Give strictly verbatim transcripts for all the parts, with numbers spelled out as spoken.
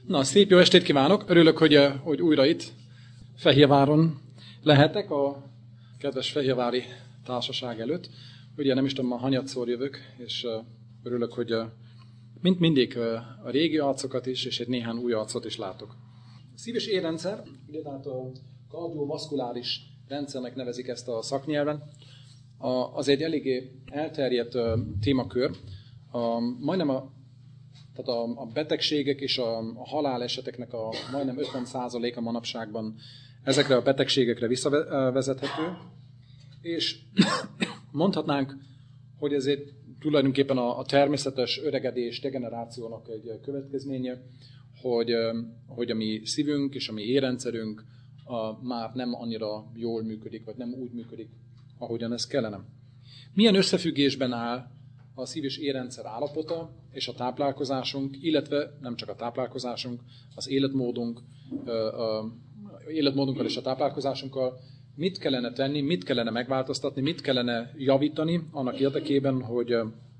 Na, szép jó estét kívánok! Örülök, hogy, hogy újra itt Fehérváron lehetek a kedves fehérvári társaság előtt. Ugye nem is tudom, ma hanyatszor jövök, és örülök, hogy mint mindig a régi arcokat is, és egy néhány új arcot is látok. A szív- és érrendszer, ugye tehát a kardiovaszkuláris rendszernek nevezik ezt a szaknyelven, az egy eléggé elterjedt témakör. A, majdnem a Tehát a, a betegségek és a, a haláleseteknek a majdnem ötven százaléka manapságban ezekre a betegségekre visszavezethető, és mondhatnánk, hogy ez egy tulajdonképpen a, a természetes öregedés, degenerációnak egy következménye, hogy, hogy a mi szívünk és a mi érrendszerünk a, már nem annyira jól működik, vagy nem úgy működik, ahogyan ez kellene. Milyen összefüggésben áll a szív- és érrendszer állapota és a táplálkozásunk, illetve nem csak a táplálkozásunk, az életmódunk, a életmódunkkal és a táplálkozásunkkal, mit kellene tenni, mit kellene megváltoztatni, mit kellene javítani annak érdekében, hogy,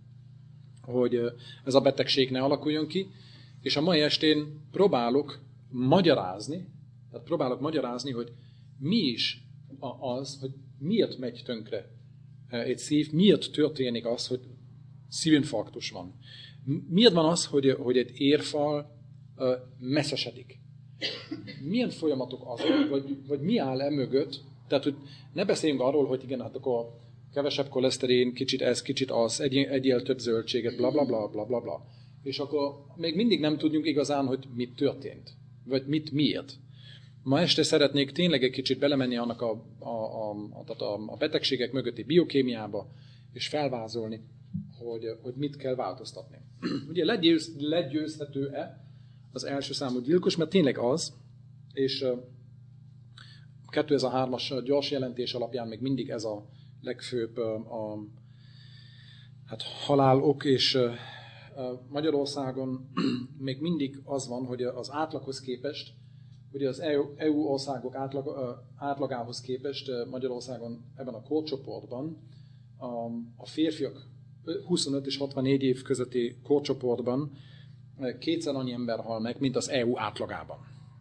hogy ez a betegség ne alakuljon ki. És a mai estén próbálok magyarázni, tehát próbálok magyarázni, hogy mi is az, hogy miért megy tönkre egy szív, miért történik az, hogy szívinfarktus van. Miért van az, hogy, hogy egy érfal uh, messzesedik? Milyen folyamatok azok, vagy, vagy mi áll e mögött? Tehát, hogy ne beszéljünk arról, hogy igen, hát akkor kevesebb koleszterin, kicsit ez, kicsit az, egy, egyél több zöldséget, bla, bla, bla, bla, bla, bla. És akkor még mindig nem tudjuk igazán, hogy mit történt, vagy mit miért. Ma este szeretnék tényleg egy kicsit belemenni annak a, a, a, a, a betegségek mögötti biokémiába, és felvázolni, hogy, hogy mit kell változtatni. Ugye legyőz, legyőzhető-e az első számú gyilkos, mert tényleg az, és kétezer-hármas gyors jelentés alapján még mindig ez a legfőbb a, a, hát halálok, és Magyarországon még mindig az van, hogy az átlaghoz képest, ugye az é u országok átlag, átlagához képest Magyarországon ebben a korcsoportban a, a férfiak huszonöt és hatvannégy év közötti korcsoportban kétszer annyi ember hal meg, mint az é u átlagában.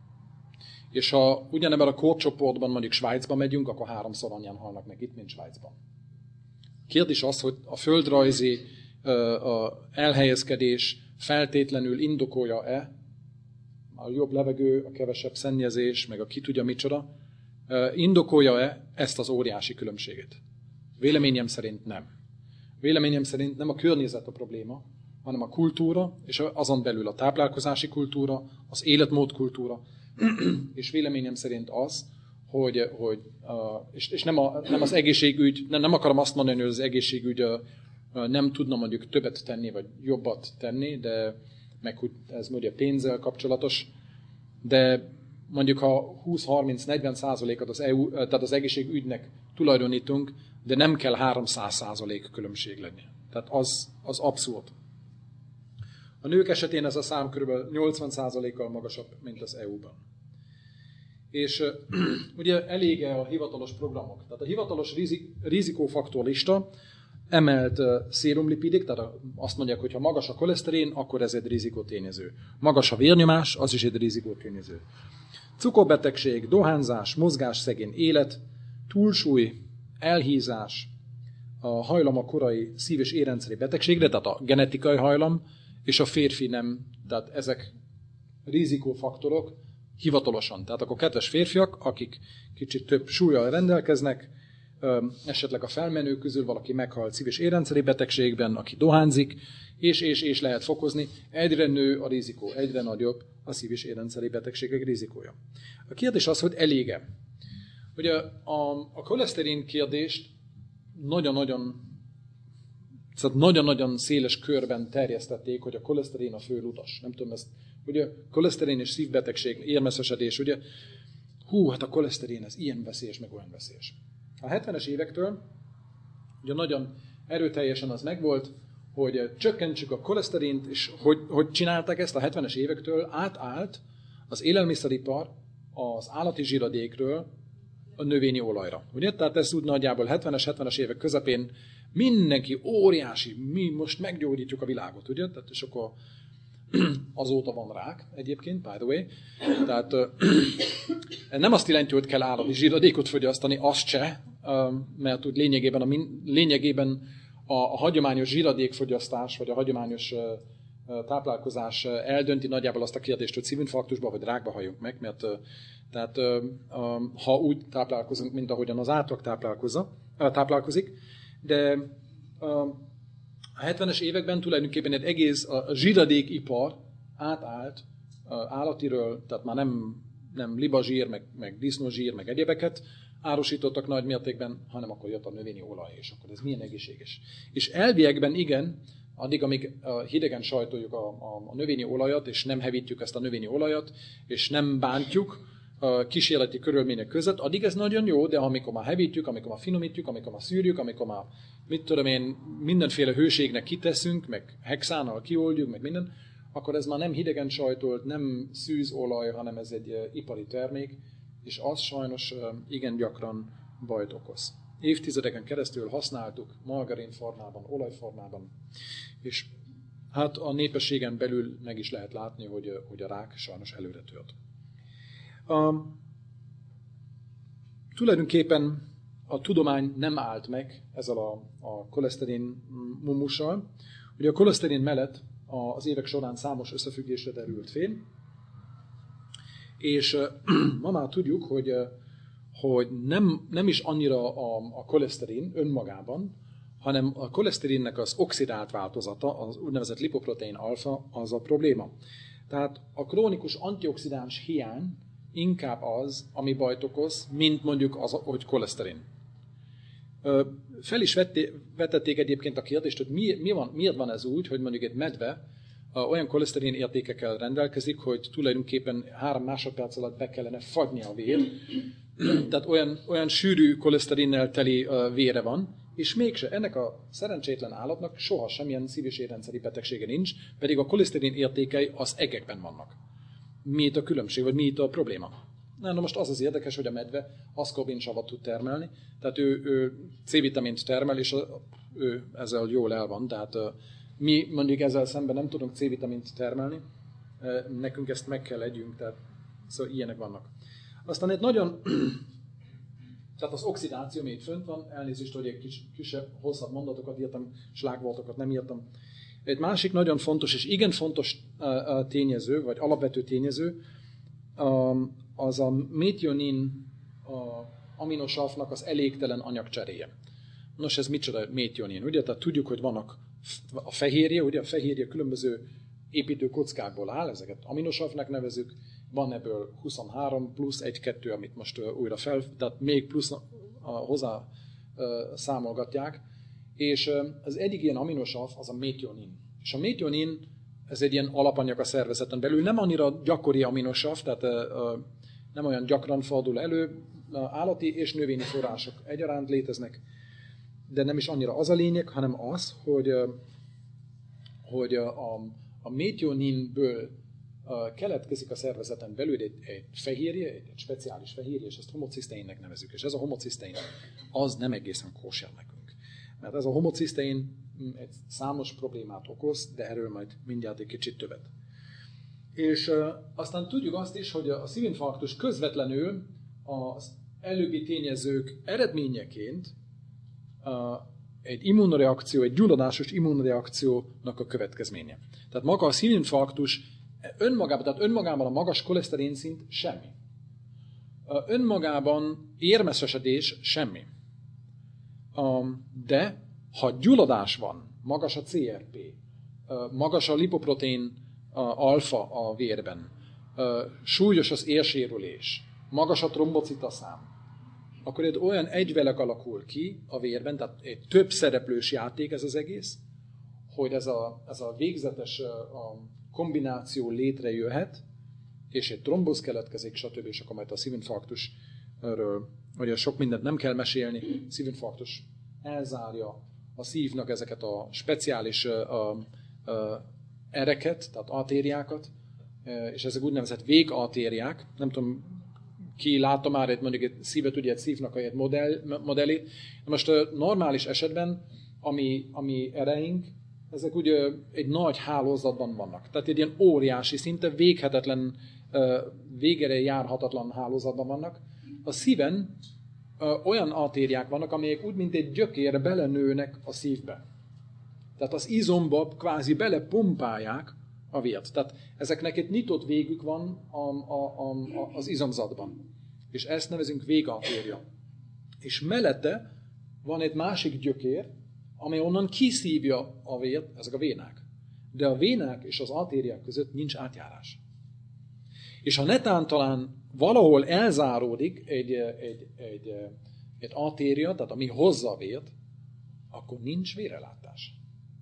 És ha ugyanebben a korcsoportban mondjuk Svájcba megyünk, akkor háromszor annyian halnak meg itt, mint Svájcban. Kérdés az, hogy a földrajzi a elhelyezkedés feltétlenül indokolja-e a jobb levegő, a kevesebb szennyezés, meg a ki tudja micsoda, indokolja-e ezt az óriási különbséget? Véleményem szerint nem. Véleményem szerint nem a környezet a probléma, hanem a kultúra, és azon belül a táplálkozási kultúra, az életmód kultúra, és véleményem szerint az, hogy, hogy és, és nem, a, nem az egészségügy, nem, nem akarom azt mondani, hogy az egészségügy nem tudna mondjuk többet tenni, vagy jobbat tenni, de meg hogy ez ugye pénzzel kapcsolatos, de mondjuk ha húsz-harminc-negyven százalékot az, é u, tehát az egészségügynek tulajdonítunk, de nem kell háromszáz százalék különbség lenni. Tehát az, az abszurd. A nők esetén ez a szám kb. nyolcvan százalékkal magasabb, mint az é u-ban. És ugye elég a hivatalos programok. Tehát a hivatalos rizik, rizikófaktorlista emelt szérumlipidek, tehát azt mondják, hogy ha magas a koleszterin, akkor ez egy rizikótényező. Magas a vérnyomás, az is egy rizikótényező. Cukorbetegség, dohányzás, mozgásszegény élet, túlsúly, elhízás, a hajlam a korai szív- és érrendszeri betegségre, tehát a genetikai hajlam, és a férfi nem, tehát ezek rizikófaktorok hivatalosan. Tehát akkor kedves férfiak, akik kicsit több súllyal rendelkeznek, esetleg a felmenők közül valaki meghalt szív- és érrendszeri betegségben, aki dohányzik, és, és, és lehet fokozni, egyre nő a rizikó, egyre nagyobb a szív- és érrendszeri betegségek rizikója. A kérdés az, hogy elég-e? Ugye a, a koleszterin kérdést nagyon-nagyon szóval nagyon-nagyon széles körben terjesztették, hogy a koleszterin a fő utas. Nem tudom ezt, ugye koleszterin és szívbetegség, érmesszesedés, ugye hú, hát a koleszterin ez ilyen veszélyes, meg olyan veszélyes. A hetvenes évektől ugye nagyon erőteljesen az megvolt, hogy csökkentsük a koleszterint, és hogy, hogy csinálták ezt a hetvenes évektől, átállt az élelmiszeripar az állati zsíradékről a növényi olajra. Ugye? Tehát ez úgy nagyjából hetvenes, hetvenes évek közepén mindenki óriási, mi most meggyógyítjuk a világot, ugye? Tehát és akkor azóta van rák egyébként, by the way. Tehát nem azt jelenti, hogy kell állati zsíradékot fogyasztani, azt se, mert úgy lényegében a, lényegében a, a hagyományos zsíradékfogyasztás, vagy a hagyományos táplálkozás eldönti nagyjából azt a kérdést, hogy szívinfarktusba vagy rákba halljunk meg, mert tehát, ha úgy táplálkozunk, mint ahogyan az átlag táplálkozik, de a hetvenes években tulajdonképpen egy egész a zsíradékipar átállt állatiről, tehát már nem, nem libazsír, meg, meg disznózsír, meg egyébeket árusítottak nagy mértékben, hanem akkor jött a növényi olaj, és akkor ez milyen egészséges. És elviekben igen, addig, amíg hidegen sajtoljuk a, a, a növényi olajat, és nem hevítjük ezt a növényi olajat, és nem bántjuk a kísérleti körülmények között, addig ez nagyon jó, de amikor már hevítjük, amikor már finomítjuk, amikor már szűrjük, amikor már, mit tudom én, mindenféle hőségnek kiteszünk, meg hexánnal kioldjuk, meg minden, akkor ez már nem hidegen sajtolt, nem szűzolaj, hanem ez egy ipari termék, és az sajnos igen gyakran bajt okoz. Évtizedeken keresztül használtuk margarin formában, olajformában, és hát a népességen belül meg is lehet látni, hogy, hogy a rák sajnos előre tört. A, tulajdonképpen a tudomány nem állt meg ezzel a, a koleszterin mumussal. Ugye a koleszterin mellett az évek során számos összefüggésre derült fény, és ma már tudjuk, hogy, hogy nem, nem is annyira a, a koleszterin önmagában, hanem a koleszterinnek az oxidált változata, az úgynevezett lipoprotein alfa, az a probléma. Tehát a krónikus antioxidáns hiány inkább az, ami bajt okoz, mint mondjuk az, hogy koleszterin. Fel is vetté, vetették egyébként a kérdést, hogy mi, mi van, miért van ez úgy, hogy mondjuk egy medve olyan koleszterin értékekkel rendelkezik, hogy tulajdonképpen három másodperc alatt be kellene fagyni a vér. Tehát olyan, olyan sűrű koleszterinnel teli vére van, és mégse ennek a szerencsétlen állatnak soha semmilyen szív- és érrendszeri betegsége nincs, pedig a koleszterin értékei az egekben vannak. Mi itt a különbség, vagy mi itt a probléma? Na, na most az az érdekes, hogy a medve aszkorbinsavat tud termelni, tehát ő, ő C-vitamint termel, és a, ő ezzel jól el van, tehát mi mondjuk ezzel szemben nem tudunk C-vitamint termelni, nekünk ezt meg kell együnk, tehát szóval ilyenek vannak. Aztán egy nagyon, tehát az oxidáció még fönt van, elnézést, hogy egy kis, kisebb, hosszabb mondatokat írtam, slágvoltokat nem írtam. Egy másik nagyon fontos, és igen fontos tényező, vagy alapvető tényező, az a metionin aminosavnak az elégtelen anyagcseréje. Nos, ez micsoda metionin, ugye? Tehát tudjuk, hogy vannak a fehérje, ugye a fehérje különböző építő kockákból áll, ezeket aminosavnak nevezük, van ebből huszonhárom plusz egy-kettő, amit most újra fel, tehát még plusz hozzá számolgatják, és az egyik ilyen aminosav az a metionin. És a metionin, ez egy ilyen alapanyag a szervezeten belül, nem annyira gyakori aminosav, tehát nem olyan gyakran fordul elő, állati és növényi források egyaránt léteznek, de nem is annyira az a lényeg, hanem az, hogy, hogy a, a metioninből keletkezik a szervezeten belül egy, egy fehérje, egy, egy speciális fehérje, és ezt homociszteinnek nevezzük. És ez a homocisztein az nem egészen kóser nekünk. Mert ez a homocisztein egy számos problémát okoz, de erről majd mindjárt egy kicsit többet. És uh, aztán tudjuk azt is, hogy a szívinfarktus közvetlenül az előbbi tényezők eredményeként uh, egy immunreakció, egy gyulladásos immunreakciónak a következménye. Tehát maga a szívinfarktus önmagában, tehát önmagában a magas koleszterin szint semmi. Uh, önmagában érmesesedés semmi. Um, de ha gyulladás van, magas a cé er pé, uh, magas a lipoprotein uh, alfa a vérben, uh, súlyos az érsérülés, magas a trombocitaszám, akkor egy olyan egyvelek alakul ki a vérben, tehát egy több szereplős játék ez az egész, hogy ez a, ez a végzetes uh, a kombináció létrejöhet, és egy trombosz keletkezik, stb. És akkor majd a szívinfarktusról, ugye sok mindent nem kell mesélni, szívinfarktus elzárja a szívnak ezeket a speciális uh, uh, ereket, tehát artériákat, uh, és ezek úgynevezett végartériák. Nem tudom, ki látta már egy, mondjuk egy szívet, ugye egy szívnak egy modell, modellét. Most uh, normális esetben, ami, ami ereink, ezek ugye egy nagy hálózatban vannak. Tehát egy ilyen óriási, szinte véghetetlen, végére járhatatlan hálózatban vannak. A szíven olyan artériák vannak, amelyek úgy, mint egy gyökér belenőnek a szívbe. Tehát az izomba kvázi belepumpálják a vért. Tehát ezeknek egy nyitott végük van a, a, a, az izomzatban. És ezt nevezünk végartéria. És mellette van egy másik gyökér, amely onnan kiszívja a vért, ezek a vénák. De a vénák és az artériák között nincs átjárás. És ha netán talán valahol elzáródik egy, egy, egy, egy artéria, tehát ami hozza a vért, akkor nincs vérellátás.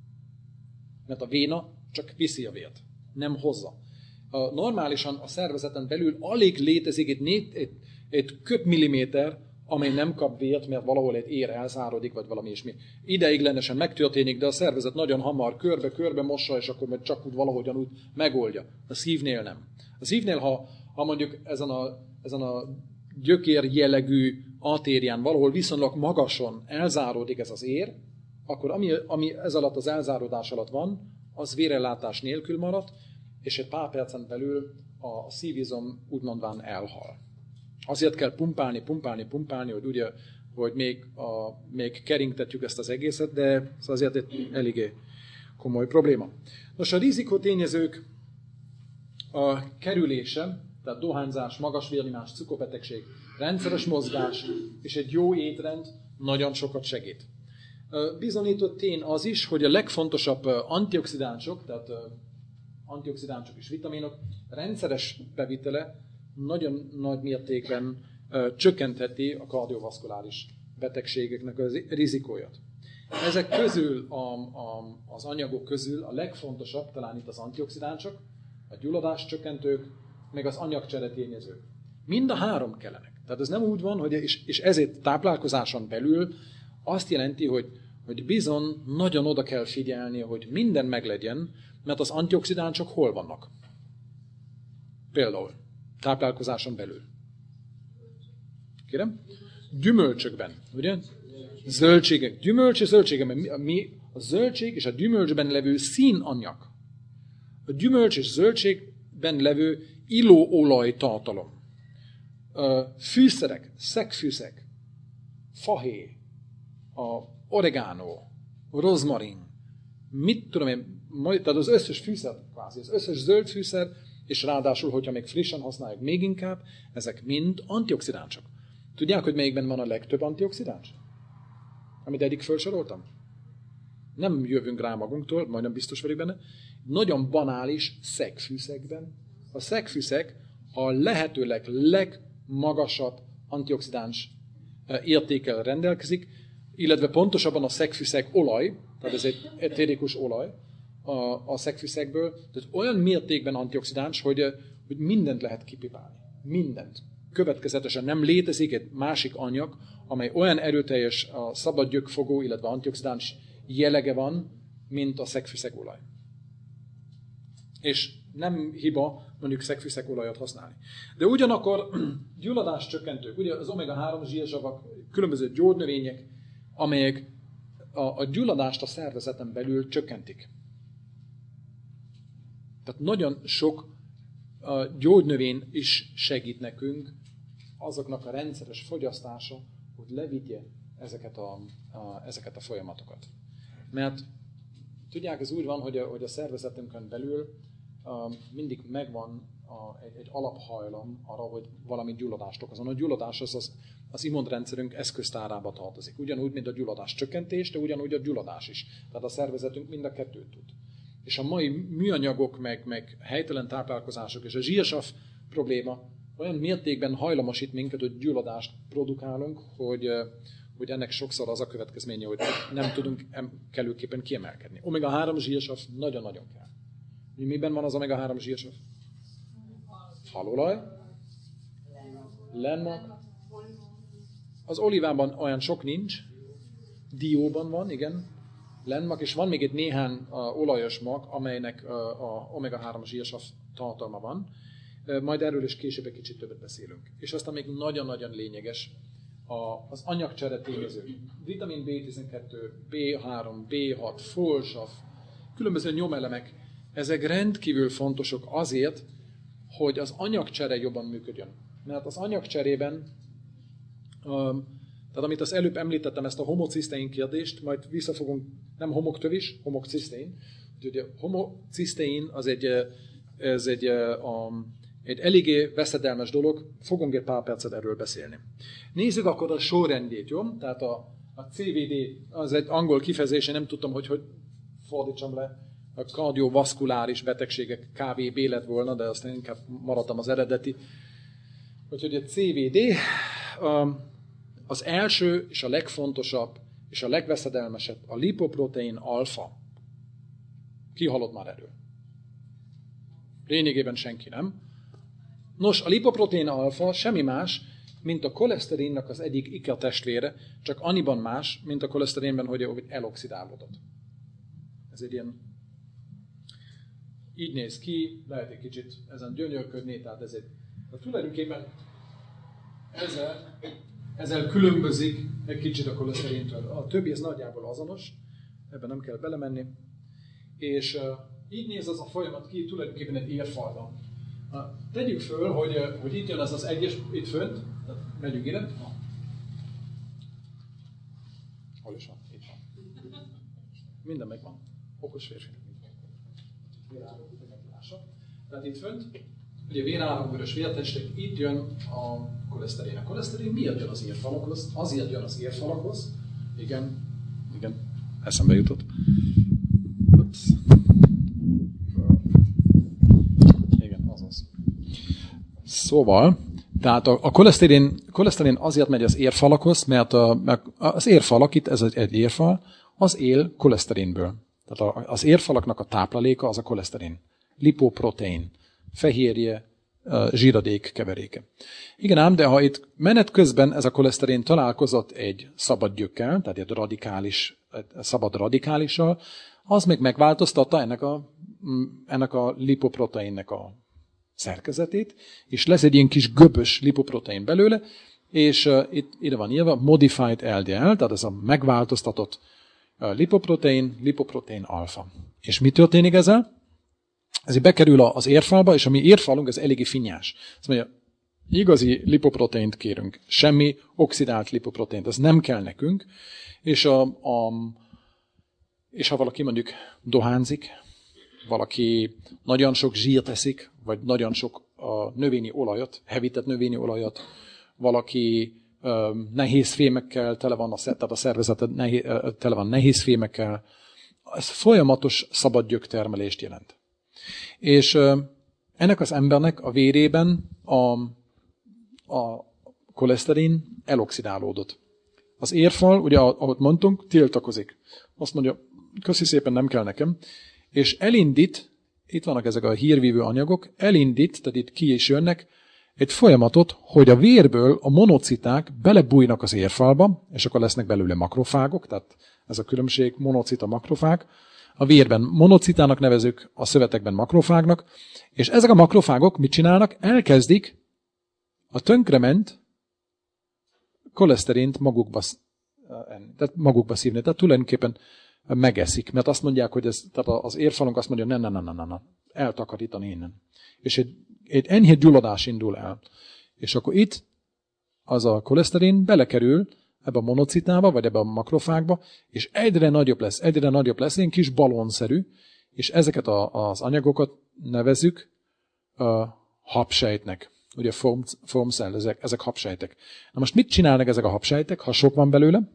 Mert a véna csak viszi a vért, nem hozza. A, normálisan a szervezeten belül alig létezik egy, egy, egy, egy köbmilliméter, amely nem kap vért, mert valahol egy ér elzárodik, vagy valami ismi. Ideiglenesen megtörténik, de a szervezet nagyon hamar körbe-körbe mossa, és akkor majd csak úgy valahogyan úgy megoldja. A szívnél nem. A szívnél, ha, ha mondjuk ezen a, ezen a gyökér jellegű artérián valahol viszonylag magason elzáródik ez az ér, akkor ami, ami ez alatt az elzáródás alatt van, az vérellátás nélkül maradt, és egy pár percen belül a szívizom úgymondván elhal. Azért kell pumpálni, pumpálni, pumpálni, hogy ugye, hogy még, a, még keringtetjük ezt az egészet, de ez azért egy eléggé komoly probléma. Nos, a rizikotényezők a kerülése, tehát dohányzás, magas vérnyomás, cukorbetegség, rendszeres mozgás és egy jó étrend nagyon sokat segít. Bizonyított tény az is, hogy a legfontosabb antioxidánsok, tehát antioxidánsok és vitaminok rendszeres bevitele nagyon nagy mértékben ö, csökkentheti a kardiovaszkuláris betegségeknek a rizikóját. Ezek közül, a, a, az anyagok közül a legfontosabb talán itt az antioxidánsok, a gyulladás csökkentők, meg az anyagcseretényezők. Mind a három kellenek. Tehát ez nem úgy van, hogy és, és ezért táplálkozáson belül azt jelenti, hogy, hogy bizony nagyon oda kell figyelni, hogy minden meglegyen, mert az antioxidánsok hol vannak? Például táplálkozáson belül. Kérem? Gyümölcsökben, ugye? Zöldségek. Gyümölcs és zöldségekben. Mi a zöldség és a gyümölcsben levő színanyag. A gyümölcs és zöldségben levő illóolaj tartalom. Fűszerek, szegfűszek, fahéj, a oregano, rozmarin, mit tudom én, tehát az összes fűszer, kvázi, az összes zöld fűszer, és ráadásul, hogyha még frissen használjuk még inkább, ezek mind antioxidánsok. Tudják, hogy melyikben van a legtöbb antioxidáns? Amit eddig felsoroltam? Nem jövünk rá magunktól, majdnem biztos vagyok benne. Nagyon banális szegfűszekben. A szegfűszek a lehetőleg legmagasabb antioxidáns értékkel rendelkezik, illetve pontosabban a szegfűszek olaj, tehát ez egy etérikus olaj, a, a szegfűszekből, tehát olyan mértékben antioxidáns, hogy, hogy mindent lehet kipipálni. Mindent. Következetesen nem létezik egy másik anyag, amely olyan erőteljes a szabadgyökfogó, illetve antioxidáns jellege van, mint a szegfűszekolaj. És nem hiba mondjuk szegfűszekolajat használni. De ugyanakkor gyulladás csökkentők, ugye az omega három zsírsavak, különböző gyógynövények, amelyek a, a gyulladást a szervezeten belül csökkentik. Tehát nagyon sok a gyógynövény is segít nekünk azoknak a rendszeres fogyasztása, hogy levigye ezeket a, a, ezeket a folyamatokat. Mert tudják, ez úgy van, hogy a, hogy a szervezetünkön belül a, mindig megvan a, egy, egy alaphajlam arra, hogy valami gyulladást okozon. A gyulladás az, az az immunrendszerünk eszköztárába tartozik. Ugyanúgy, mint a gyulladás csökkentés, de ugyanúgy a gyulladás is. Tehát a szervezetünk mind a kettőt tud. És a mai műanyagok, meg, meg helytelen táplálkozások és a zsírsav probléma olyan mértékben hajlamosít minket, hogy gyulladást produkálunk, hogy, hogy ennek sokszor az a következménye, hogy nem tudunk kellőképpen kiemelkedni. omega három zsírsav nagyon-nagyon kell. Miben van az omega három zsírsav? Halolaj, lenmag. Az olívában olyan sok nincs, dióban van, igen, lenmag, és van még egy néhány uh, olajos mag, amelynek uh, a omega három zsírsav tartalma van. Uh, majd erről is később egy kicsit többet beszélünk. És aztán még nagyon-nagyon lényeges a, az anyagcsere tényezők. Vitamin bé tizenkettő, bé három, bé hat, folsav, különböző nyomelemek, ezek rendkívül fontosok azért, hogy az anyagcsere jobban működjön. Mert az anyagcserében, tehát amit az előbb említettem, ezt a homocisztein kérdést, majd visszafogunk, nem homoktövis, homocisztein. Ugye a homocisztein az egy, ez egy, um, egy eléggé veszedelmes dolog, fogunk egy pár percet erről beszélni. Nézzük akkor a sorrendjét, jó? Tehát a, a cé vé dé, az egy angol kifejezés, én nem tudtam, hogy hogy fordítsam le. A kardiovaszkuláris betegségek ká vé bé lett volna, de aztán inkább maradtam az eredeti. Úgyhogy a cé vé dé az első és a legfontosabb és a legveszedelmesebb a lipoprotein alfa. Ki hallott már erről? Lényegében senki, nem? Nos, a lipoprotein alfa semmi más, mint a koleszterinnak az egyik ikertestvére, csak annyiban más, mint a koleszterinben, hogy eloxidálódott. Ez egy ilyen, így néz ki, lehet egy kicsit ezen gyönyörködni, tehát ez egy, de tulajdonképpen ezzel, ezzel különbözik egy kicsit a koleszterintől. A többi ez nagyjából azonos, ebben nem kell belemenni, és uh, így néz az a folyamat ki, tulajdonképpen egy érfalban. Uh, tegyük föl, hogy, uh, hogy itt jön ez az egyes, itt fönt, tehát megyünk ide. Ah. Hol is van? Itt van. Minden megvan. Okos férfi. Tehát itt fönt, ugye véráram, vörös vértestek, itt jön a koleszterin. A koleszterin miért jön az érfalakhoz? Azért jön az érfalakhoz. Igen, igen, eszembe jutott. Ups. Igen, azaz. Szóval, tehát a, a koleszterin, koleszterin azért megy az érfalakhoz, mert, a, mert az érfalak, itt ez egy érfal, az él koleszterinből. Tehát a, az érfalaknak a tápláléka az a koleszterin. Lipoprotein, fehérje, zsíradék keveréke. Igen ám, de ha itt menet közben ez a koleszterin találkozott egy szabad gyökkel, tehát egy radikális, egy szabad radikálissal, az meg megváltoztatta ennek a, ennek a lipoproteinnek a szerkezetét, és lesz egy ilyen kis göbös lipoprotein belőle, és uh, itt ide van írva modified el dé el, tehát ez a megváltoztatott uh, lipoprotein, lipoprotein alfa. És mi történik ezzel? Ez bekerül az érfalba, és a mi érfalunk ez eléggé finnyás. Azt mondja, igazi lipoproteint kérünk, semmi oxidált lipoproteint, ez nem kell nekünk, és, a, a, és ha valaki mondjuk dohányzik, valaki nagyon sok zsírt eszik, vagy nagyon sok a növényi olajat, hevített növényi olajat, valaki ö, nehéz fémekkel tele van, a, tehát a szervezeted nehéz, tele van nehéz fémekkel, ez folyamatos szabad gyöktermelést jelent. És ö, ennek az embernek a vérében a, a koleszterin eloxidálódott. Az érfal, ugye ahogy mondtunk, tiltakozik. Azt mondja, köszi szépen, nem kell nekem, és elindít, itt vannak ezek a hírvívő anyagok, elindít, tehát itt ki is jönnek, egy folyamatot, hogy a vérből a monociták belebújnak az érfalba, és akkor lesznek belőle makrofágok, tehát ez a különbség, monocita, makrofág. A vérben monocitának nevezük, a szövetekben makrofágnak, és ezek a makrofágok mit csinálnak? Elkezdik a tönkrement koleszterint magukba, tehát magukba szívni, tehát tulajdonképpen megeszik, mert azt mondják, hogy ez, tehát az érfalunk azt mondja, ne, ne, ne, ne, ne, ne, eltakarítani innen. És egy, egy enyhe gyulladás indul el. És akkor itt az a koleszterin belekerül ebbe a monocitába, vagy ebbe a makrofágba, és egyre nagyobb lesz, egyre nagyobb lesz, egy kis balonszerű, és ezeket a, az anyagokat nevezzük uh, habsejtnek. Ugye foam, foam cell, ezek, ezek habsejtek. Na most mit csinálnak ezek a habsejtek, ha sok van belőle?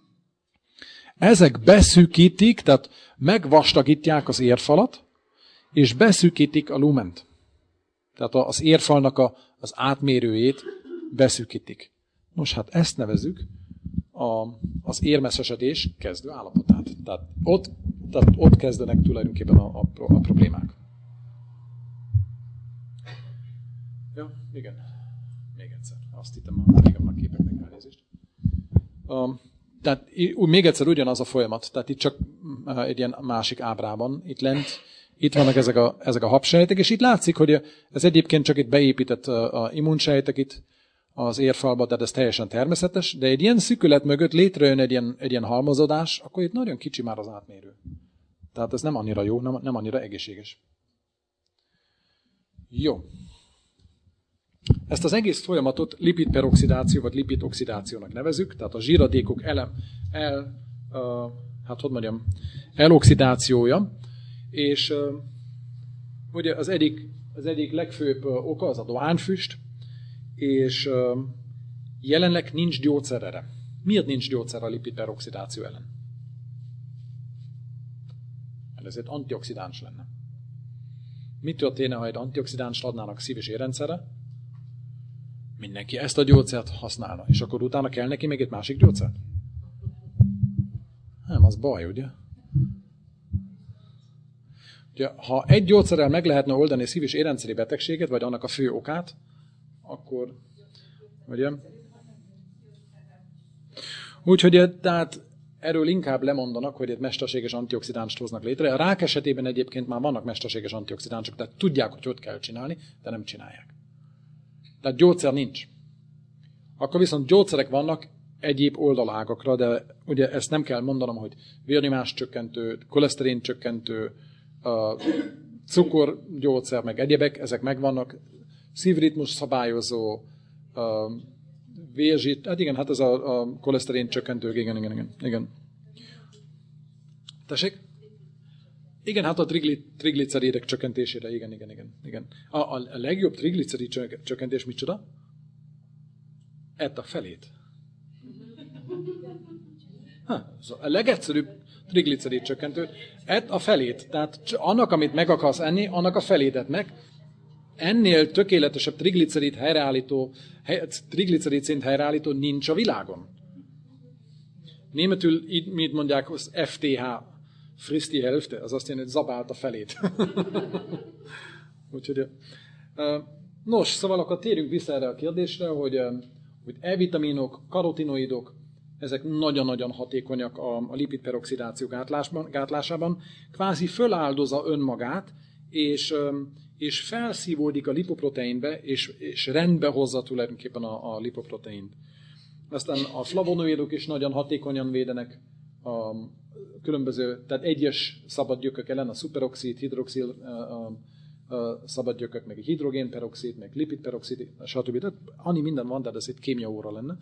Ezek beszűkítik, tehát megvastagítják az érfalat, és beszűkítik a lument. Tehát az érfalnak a, az átmérőjét beszűkítik. Nos, hát ezt nevezzük a, az érmeszesedés kezdő állapotát. Tehát ott, tehát ott kezdenek tulajdonképpen a, a, a problémák. Ja, igen. Még egyszer. Azt hittem, hogy még a képeknek elnézést. Um, Tehát még egyszer ugyanaz a folyamat, tehát itt csak egy ilyen másik ábrában, itt lent, itt vannak ezek a, ezek a habsejtek, és itt látszik, hogy ez egyébként csak itt beépített a, a immunsejtek itt az érfalba, tehát ez teljesen természetes, de egy ilyen szűkület mögött létrejön egy ilyen, egy ilyen halmozódás, akkor itt nagyon kicsi már az átmérő. Tehát ez nem annyira jó, nem, nem annyira egészséges. Jó. Ezt az egész folyamatot lipidperoxidáció vagy lipidoxidációnak nevezük, tehát a zsíradékok elem, el, uh, hát hogy mondjam, eloxidációja, és uh, ugye az egyik, az egyik legfőbb uh, oka az a dohányfüst, és uh, jelenleg nincs gyógyszer erre. Miért nincs gyógyszer a lipidperoxidáció ellen? Mert ez egy antioxidáns lenne. Mi történne, ha egy antioxidáns adnának szív- és érrendszerre? Mindenki ezt a gyógyszert használna, és akkor utána kell neki még egy másik gyógyszer? Nem, az baj, ugye? Ugye, ha egy gyógyszerrel meg lehetne oldani szív- és érrendszeri betegséget, vagy annak a fő okát, akkor, ugye? Úgyhogy tehát erről inkább lemondanak, hogy egy mesterséges antioxidánst hoznak létre. A rák esetében egyébként már vannak mesterséges antioxidánsok, tehát tudják, hogy hogy kell csinálni, de nem csinálják. Tehát gyógyszer nincs. Akkor viszont gyógyszerek vannak egyéb oldalágakra, de ugye ezt nem kell mondanom, hogy vérnyomás csökkentő, koleszterin csökkentő, cukorgyógyszer, meg egyebek, ezek megvannak, szívritmus szabályozó, vérzsit, hát igen, hát ez a, a koleszterin csökkentő, igen, igen, igen, igen. Tessék? Igen, hát a trigli, trigliceridek csökkentésére, igen, igen, igen. igen. A, a, a legjobb triglicerid csökkentés micsoda? Ett a felét. Ha, a legegyszerűbb triglicerid csökkentő, ett a felét. Tehát annak, amit meg akarsz enni, annak a felédet meg. Ennél tökéletesebb triglicerid helyreállító, triglicerid szint helyreállító nincs a világon. Németül mit mondják, az ef té há, frisst die Hälfte, az azt jelenti, hogy zabált a felét. Úgyhogy, nos, szóval akkor térjünk vissza erre a kérdésre, hogy, hogy E-vitaminok, karotinoidok, ezek nagyon-nagyon hatékonyak a, a lipidperoxidáció gátlásában. Kvázi föláldozza önmagát, és, és felszívódik a lipoproteinbe, és, és rendbe hozza tulajdonképpen a, a lipoproteint. Aztán a flavonoidok is nagyon hatékonyan védenek a különböző, tehát egyes szabadgyökök ellen, a szuperoxid, hidroxil a, a szabadgyökök, meg a hidrogénperoxid, meg lipidperoxid, stb. Tehát annyi minden van, de ez egy kémiaóra lenne.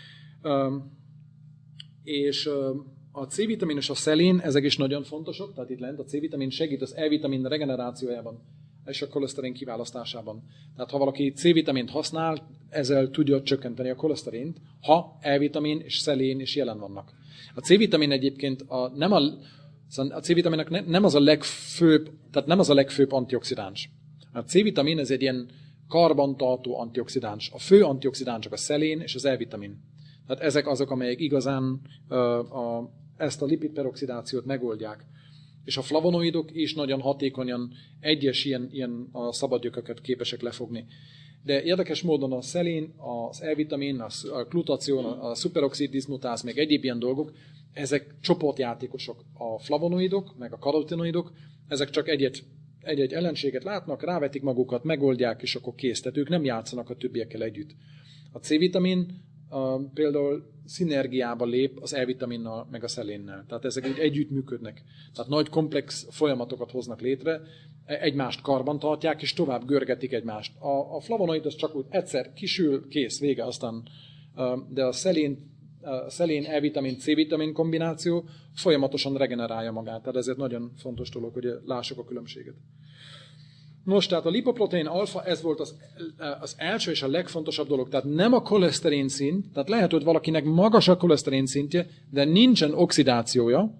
És a C-vitamin és a szelén, ezek is nagyon fontosak, tehát itt lent a C-vitamin segít az E-vitamin regenerációjában és a koleszterin kiválasztásában. Tehát ha valaki C-vitamint használ, ezzel tudja csökkenteni a koleszterint, ha E-vitamin és szelén is jelen vannak. A C-vitamin egyébként a, nem a, a C-vitaminnak nem az a legfőbb, tehát nem az a legfőbb antioxidáns. A C-vitamin ez egy ilyen karbantartó antioxidáns. A fő antioxidánsok a szelén és az E-vitamin. Tehát ezek azok, amelyek igazán uh, a, ezt a lipidperoxidációt megoldják. És a flavonoidok is nagyon hatékonyan egyes ilyen, ilyen a szabadgyököket képesek lefogni. De érdekes módon a szelén, az E-vitamin, a glutácion, a szuperoxid diszmutáz, meg egyéb ilyen dolgok, ezek csoportjátékosok. A flavonoidok, meg a karotinoidok, ezek csak egyet, egy-egy ellenséget látnak, rávetik magukat, megoldják, és akkor kész. Tehát ők nem játszanak a többiekkel együtt. A C-vitamin Uh, például szinergiába lép az E-vitaminnal, meg a szelénnel. Tehát ezek úgy együtt működnek. Tehát nagy komplex folyamatokat hoznak létre, egymást karban tartják, és tovább görgetik egymást. A, a flavonoid az csak úgy egyszer kisül, kész, vége, aztán, uh, de a szelén, uh, szelén E-vitamin, C-vitamin kombináció folyamatosan regenerálja magát. Tehát ez egy nagyon fontos dolog, hogy lássuk a különbséget. Nos, tehát a lipoprotein alfa, ez volt az, az első és a legfontosabb dolog. Tehát nem a koleszterin szint, tehát lehet, hogy valakinek magas a koleszterin szintje, de nincsen oxidációja,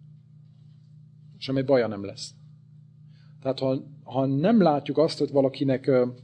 semmi baja nem lesz. Tehát ha, ha nem látjuk azt, hogy valakinek,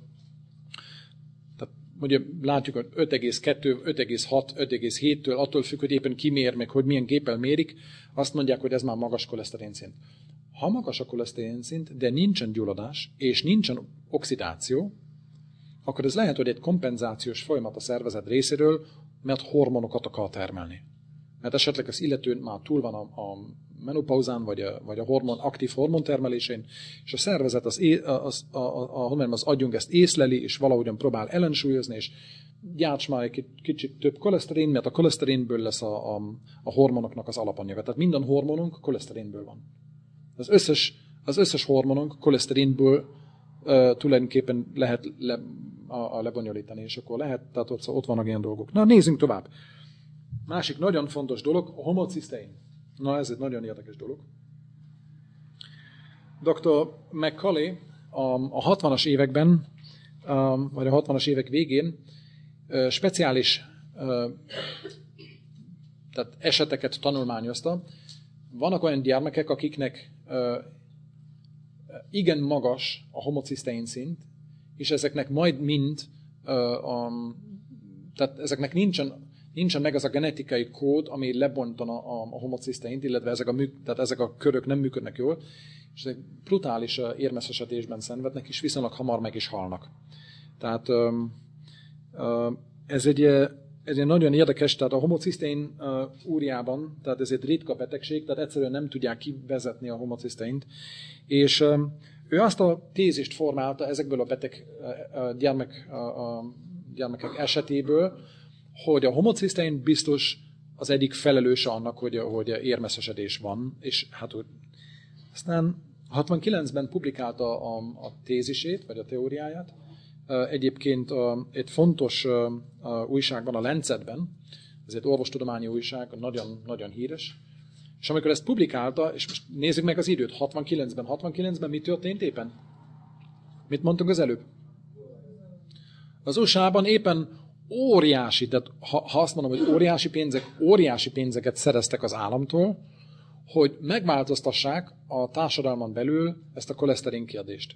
tehát ugye látjuk, hogy öt egész kettő, öt egész hat, öt egész héttől, attól függ, hogy éppen kimér, meg hogy milyen géppel mérik, azt mondják, hogy ez már magas koleszterin szint. Ha magas a koleszterin szint, de nincsen gyulladás, és nincsen oxidáció, akkor ez lehet, hogy egy kompenzációs folyamat a szervezet részéről, mert hormonokat akar termelni. Mert esetleg az illető már túl van a, a menopauzán, vagy a, vagy a hormon, aktív hormontermelésén, és a szervezet, az, az, a, a, a, az agyunk ezt észleli, és valahogyan próbál ellensúlyozni, és gyárts már egy kicsit több koleszterin, mert a koleszterinből lesz a, a, a hormonoknak az alapanyaga. Tehát minden hormonunk koleszterinből van. Az összes, az összes hormonunk koleszterinből uh, tulajdonképpen lehet le, a, a lebonyolítani, és akkor lehet, tehát ott, ott vannak ilyen dolgok. Na, nézzünk tovább. Másik nagyon fontos dolog, a homocisztein. Na, ez egy nagyon érdekes dolog. doktor McCauley a, a hatvanas években, a, vagy a hatvanas évek végén uh, speciális uh, tehát eseteket tanulmányozta. Vannak olyan gyermekek, akiknek uh, igen magas a homocisztein szint, és ezeknek majd mind, uh, um, tehát ezeknek nincsen, nincsen meg az a genetikai kód, ami lebontana a, a homociszteint, illetve ezek a, műk, tehát ezek a körök nem működnek jól, és ezek brutális uh, érmesesedésben szenvednek, és viszonylag hamar meg is halnak. Tehát um, uh, ez egy Ez egy nagyon érdekes, tehát a homocisztein uh, úriában, tehát ez egy ritka betegség, tehát egyszerűen nem tudják kivezetni a homociszteint, és um, ő azt a tézist formálta ezekből a beteg uh, gyermek, uh, uh, gyermekek esetéből, hogy a homocisztein biztos az egyik felelőse annak, hogy, hogy érmeszesedés van, és hát aztán hatvankilencben publikálta a, a tézisét, vagy a teóriáját. Egyébként egy fontos újságban, a Lancetben, ez egy orvostudományi újság, nagyon, nagyon híres, és amikor ezt publikálta, és most nézzük meg az időt, hatvankilencben, hatvankilencben mi történt éppen? Mit mondtunk az előbb? Az u es á-ban éppen óriási, tehát ha, ha azt mondom, hogy óriási pénzek, óriási pénzeket szereztek az államtól, hogy megváltoztassák a társadalman belül ezt a koleszterin kérdést.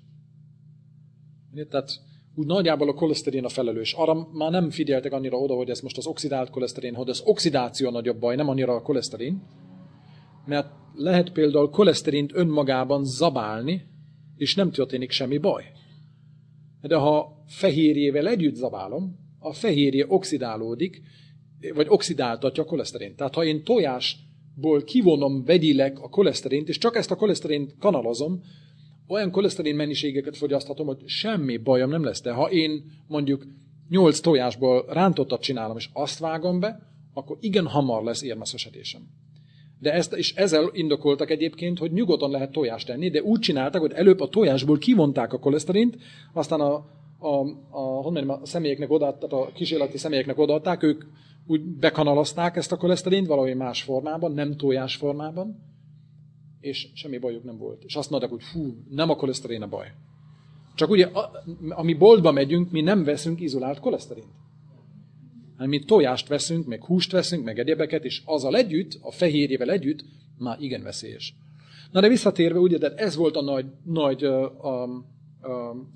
Tehát úgy nagyjából a koleszterin a felelős. Arra már nem figyeltek annyira oda, hogy ez most az oxidált koleszterin, hogy az oxidáció a nagyobb baj, nem annyira a koleszterin. Mert lehet például koleszterint önmagában zabálni, és nem történik semmi baj. De ha fehérjével együtt zabálom, a fehérje oxidálódik, vagy oxidáltatja a koleszterint. Tehát ha én tojásból kivonom vegyileg a koleszterint, és csak ezt a koleszterint kanalazom, olyan koleszterin mennyiségeket fogyaszthatom, hogy semmi bajom nem lesz. De ha én mondjuk nyolc tojásból rántottat csinálom, és azt vágom be, akkor igen hamar lesz érmeszesedésem. De ezt, és ezzel indokoltak egyébként, hogy nyugodtan lehet tojást tenni, de úgy csináltak, hogy előbb a tojásból kivonták a koleszterint, aztán a, a, a, honnan, a személyeknek odaadták, a kísérleti személyeknek odaadták, ők úgy bekanalazták ezt a koleszterint valami más formában, nem tojás formában, és semmi bajuk nem volt. És azt mondták, hogy fú, nem a koleszterin a baj. Csak ugye, ami boltba megyünk, mi nem veszünk izolált koleszterint. Hanem mi tojást veszünk, meg húst veszünk, meg egyebeket, és azzal együtt, a fehérjével együtt, már igen veszélyes. Na de visszatérve, ugye, de ez volt a nagy, nagy uh, um, um,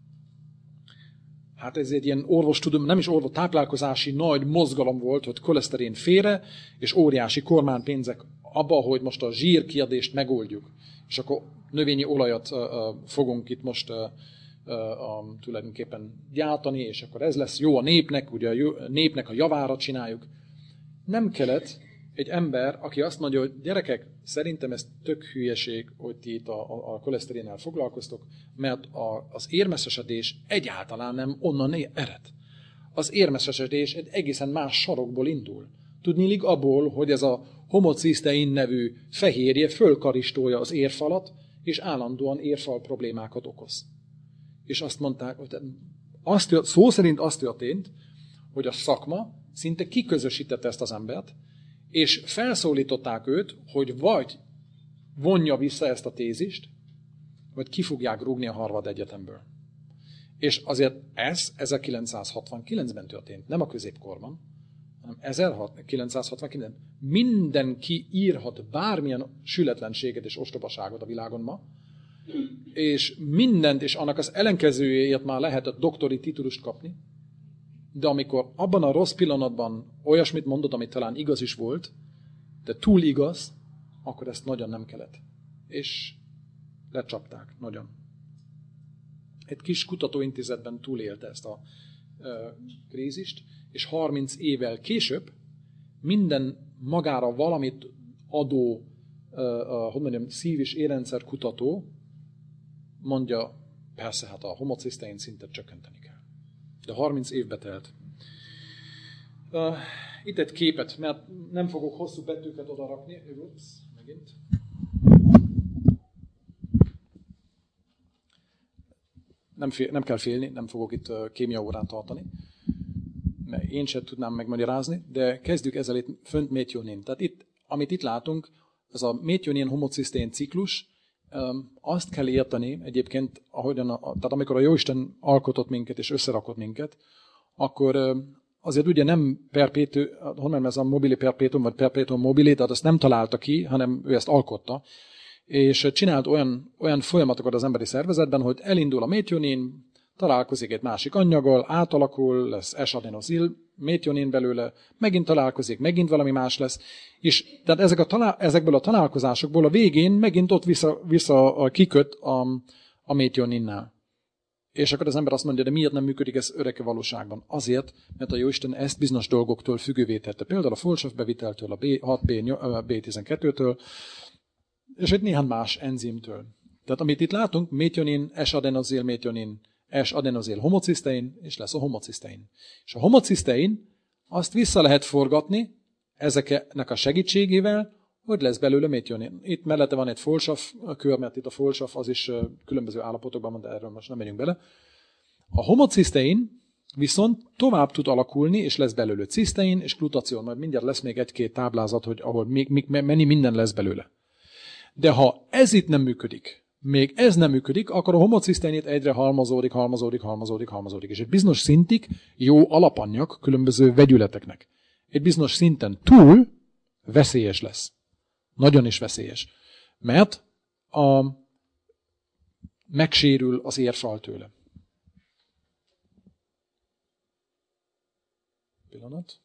hát ez egy ilyen orvostudom, nem is orvos, táplálkozási nagy mozgalom volt, hogy koleszterin félre, és óriási kormánypénzek abba, hogy most a zsír kérdést megoldjuk. És akkor növényi olajat uh, uh, fogunk itt most uh, uh, um, tulajdonképpen gyártani, és akkor ez lesz jó a népnek, ugye a, jó, a népnek a javára csináljuk. Nem kellett egy ember, aki azt mondja, hogy gyerekek, szerintem ez tök hülyeség, hogy ti itt a, a, a koleszterinnel foglalkoztok, mert a, az érmeszesedés egyáltalán nem onnan ered. Az érmeszesedés egy egészen más sarokból indul. Tudniillik abból, hogy ez a homocisztein nevű fehérje fölkaristolja az érfalat, és állandóan érfal problémákat okoz. És azt mondták, hogy azt, szó szerint azt történt, hogy a szakma szinte kiközösítette ezt az embert, és felszólították őt, hogy vagy vonja vissza ezt a tézist, vagy ki fogják rúgni a Harvard Egyetemből. És azért ez ezerkilencszázhatvankilencben történt, nem a középkorban, hanem ezerkilencszázhatvankilencben. Mindenki írhat bármilyen sületlenséget és ostobaságot a világon ma, és mindent, és annak az ellenkezőjéért már lehetett doktori titulust kapni, de amikor abban a rossz pillanatban olyasmit mondott, amit talán igaz is volt, de túl igaz, akkor ezt nagyon nem kellett. És lecsapták, nagyon. Egy kis kutatóintézetben túlélte ezt a ö, krízist, és harminc évvel később minden magára valamit adó, ö, ö, hogy mondjam, szív- és érrendszer kutató mondja, persze, hát a homocisztein szintet csökkenteni kell. De harminc évbe telt. Uh, itt egy képet, mert nem fogok hosszú betűket odarakni. Ups, megint. nem, fél, nem kell félni, nem fogok itt kémiaórát tartani, mert én sem tudnám megmagyarázni, de kezdjük ezzel itt fönt métionin. Tehát itt, amit itt látunk, ez a métionin homoциsztein ciklus, azt kell érteni egyébként, ahogyan a, tehát amikor a Jóisten alkotott minket és összerakott minket, akkor azért ugye nem perpétu, honnan ez a mobili perpétum, vagy perpétum mobili, tehát azt nem találta ki, hanem ő ezt alkotta, és csinált olyan, olyan folyamatokat az emberi szervezetben, hogy elindul a métionin, találkozik egy másik anyaggal, átalakul, lesz S-adenozil, métionin belőle, megint találkozik, megint valami más lesz, és tehát ezek a talál, ezekből a találkozásokból a végén megint ott vissza, vissza kiköt a, a métioninnál. És akkor az ember azt mondja, de miért nem működik ez örökké valóságban? Azért, mert a Jóisten ezt bizonyos dolgoktól függővé tette. Például a folsavbeviteltől, a bé hat bé tizenkettőtől, és egy néhány más enzimtől. Tehát amit itt látunk, métionin, S-adenozil, métionin, S-adenozil homocisztein, és lesz a homocisztein. És a homocisztein azt vissza lehet forgatni ezeknek a segítségével, hogy lesz belőle métionin. Itt mellette van egy folsav kör, mert itt a folsav az is különböző állapotokban van, de erről most nem megyünk bele. A homocisztein viszont tovább tud alakulni, és lesz belőle cisztein és glutacion. Majd mindjárt lesz még egy-két táblázat, hogy ahol még, még mennyi minden lesz belőle. De ha ez itt nem működik, még ez nem működik, akkor a homociszteinit egyre halmozódik, halmozódik, halmozódik, halmozódik. És egy bizonyos szintig jó alapanyag különböző vegyületeknek. Egy bizonyos szinten túl veszélyes lesz. Nagyon is veszélyes. Mert a, megsérül az érfal tőle. Pillanat.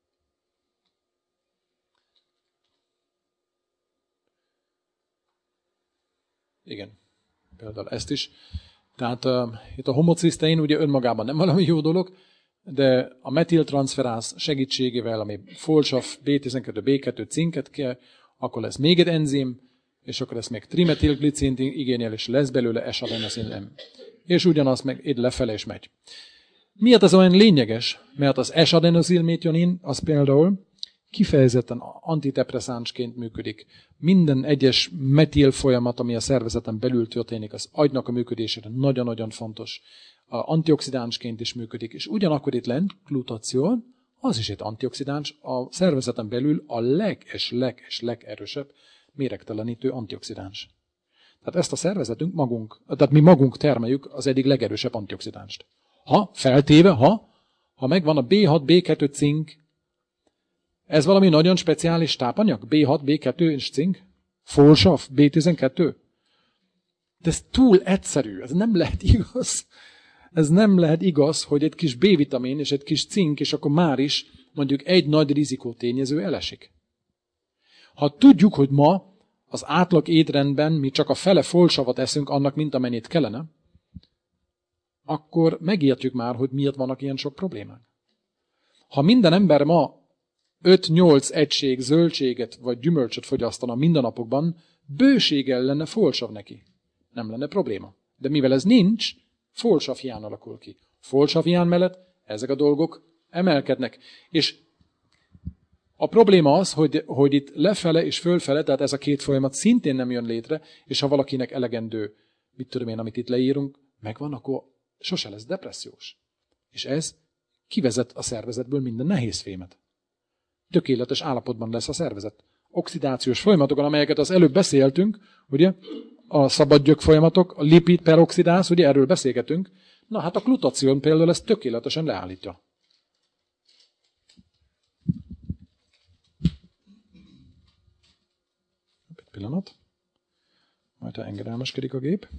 Igen, például ezt is. Tehát uh, itt a homocisztein ugye önmagában nem valami jó dolog, de a metiltranszferáz segítségével, ami folsav, bé tizenkettő, bé kettő cinket kell, akkor lesz még egy enzim, és akkor lesz még trimetilglicint igényel, és lesz belőle S-adenozin. És ugyanaz meg itt lefele is megy. Miért ez olyan lényeges? Mert az S-adenozil-métionin az például kifejezetten antidepresszánsként működik. Minden egyes metil folyamat, ami a szervezeten belül történik, az agynak a működésére nagyon-nagyon fontos. A antioxidánsként is működik, és ugyanakkor itt lent glutáció, az is egy antioxidáns, a szervezeten belül a leges, leges, legerősebb méregtelenítő antioxidáns. Tehát ezt a szervezetünk magunk, tehát mi magunk termeljük az eddig legerősebb antioxidánst. Ha, feltéve, ha, ha megvan a bé hat, bé kettő cink, ez valami nagyon speciális tápanyag? bé hat, bé kettő és cink? Folsav, bé tizenkettő? De ez túl egyszerű, ez nem lehet igaz. Ez nem lehet igaz, hogy egy kis B-vitamin és egy kis cink, és akkor már is mondjuk egy nagy rizikótényező elesik. Ha tudjuk, hogy ma az átlag étrendben mi csak a fele folsavat eszünk annak, mint amennyit kellene, akkor megértjük már, hogy miért vannak ilyen sok problémák. Ha minden ember ma öt-nyolc egység zöldséget vagy gyümölcsöt fogyasztana mindennapokban, bőséggel lenne folsav neki. Nem lenne probléma. De mivel ez nincs, folsavhiány alakul ki. Folsavhiány mellett ezek a dolgok emelkednek. És a probléma az, hogy, hogy itt lefele és fölfele, tehát ez a két folyamat szintén nem jön létre, és ha valakinek elegendő, mit tudom én, amit itt leírunk, megvan, akkor sose lesz depressziós. És ez kivezet a szervezetből minden nehéz fémet. Tökéletes állapotban lesz a szervezet. Oxidációs folyamatokon, amelyeket az előbb beszéltünk, ugye, a szabadgyök folyamatok, a lipid peroxidáz, ugye erről beszélgetünk. Na hát a glutáción például ezt tökéletesen leállítja. Egy pillanat. Majd engedelmeskedik a gép.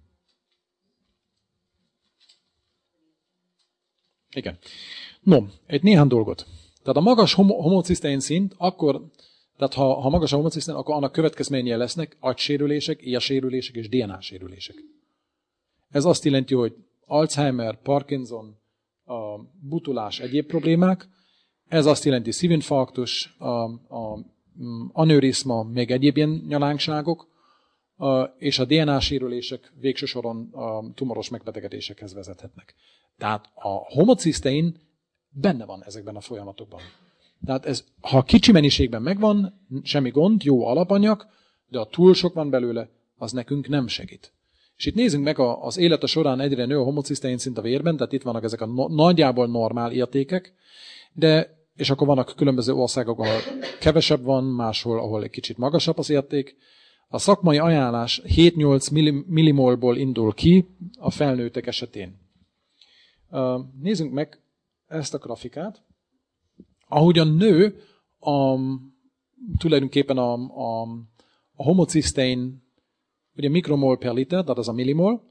Igen. No, egy néhány dolgot. Tehát a magas homo- homocisztein szint, akkor, tehát ha, ha magas a homocisztein, akkor annak következményei lesznek agysérülések, érsérülések és dé en á-sérülések. Ez azt jelenti, hogy Alzheimer, Parkinson, a butulás, egyéb problémák. Ez azt jelenti szívinfarktus, a, a aneurizma, még egyéb ilyen nyalánkságok, a, és a dé en á-sérülések végső soron a tumoros megbetegedésekhez vezethetnek. Tehát a homocisztein benne van ezekben a folyamatokban. Tehát ez, ha kicsi mennyiségben megvan, semmi gond, jó alapanyag, de ha túl sok van belőle, az nekünk nem segít. És itt nézzünk meg, az élete során egyre nő a homocisztein szint a vérben, tehát itt vannak ezek a no- nagyjából normál értékek, de, és akkor vannak különböző országok, ahol kevesebb van, máshol, ahol egy kicsit magasabb az érték. A szakmai ajánlás hét-nyolc millimolból indul ki a felnőttek esetén. Nézzünk meg ezt a grafikát. Ahogyan nő a, tulajdonképpen a, a, a homocisztein, ugye mikromol per liter, tehát az a millimol,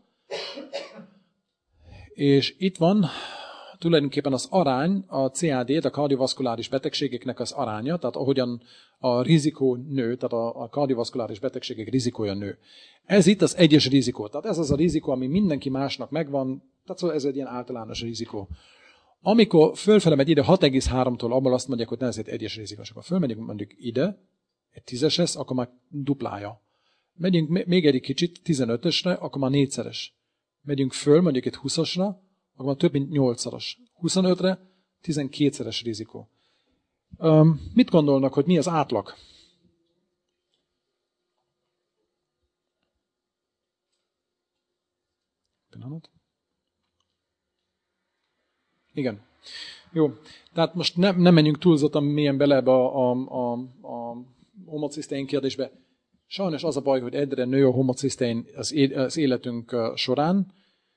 és itt van tulajdonképpen az arány, a cé á dé, a kardiovaszkuláris betegségeknek az aránya, tehát ahogyan a rizikó nő, tehát a, a kardiovaszkuláris betegségek rizikója nő. Ez itt az egyes rizikó, tehát ez az a rizikó, ami mindenki másnak megvan, tehát szóval ez egy ilyen általános rizikó. Amikor fölfele megy ide hat egész háromtól, abban azt mondják, hogy ne ez egy egyes rizikós. Akkor fölmegyünk mondjuk ide, egy tízeshez, akkor már duplája. Megyünk még egy kicsit, tizenötösre, akkor már négyszeres. Megyünk föl, mondjuk egy húszasra, akkor már több mint nyolcszoros. huszonötre, tizenkétszeres rizikó. Um, mit gondolnak, hogy mi az átlag? Pillanat. Igen. Jó. Tehát most ne, nem menjünk túlzottan mélyen bele ebbe a, a, a, a homocisztein kérdésbe. Sajnos az a baj, hogy egyre nő a homocisztein az, é, az életünk során,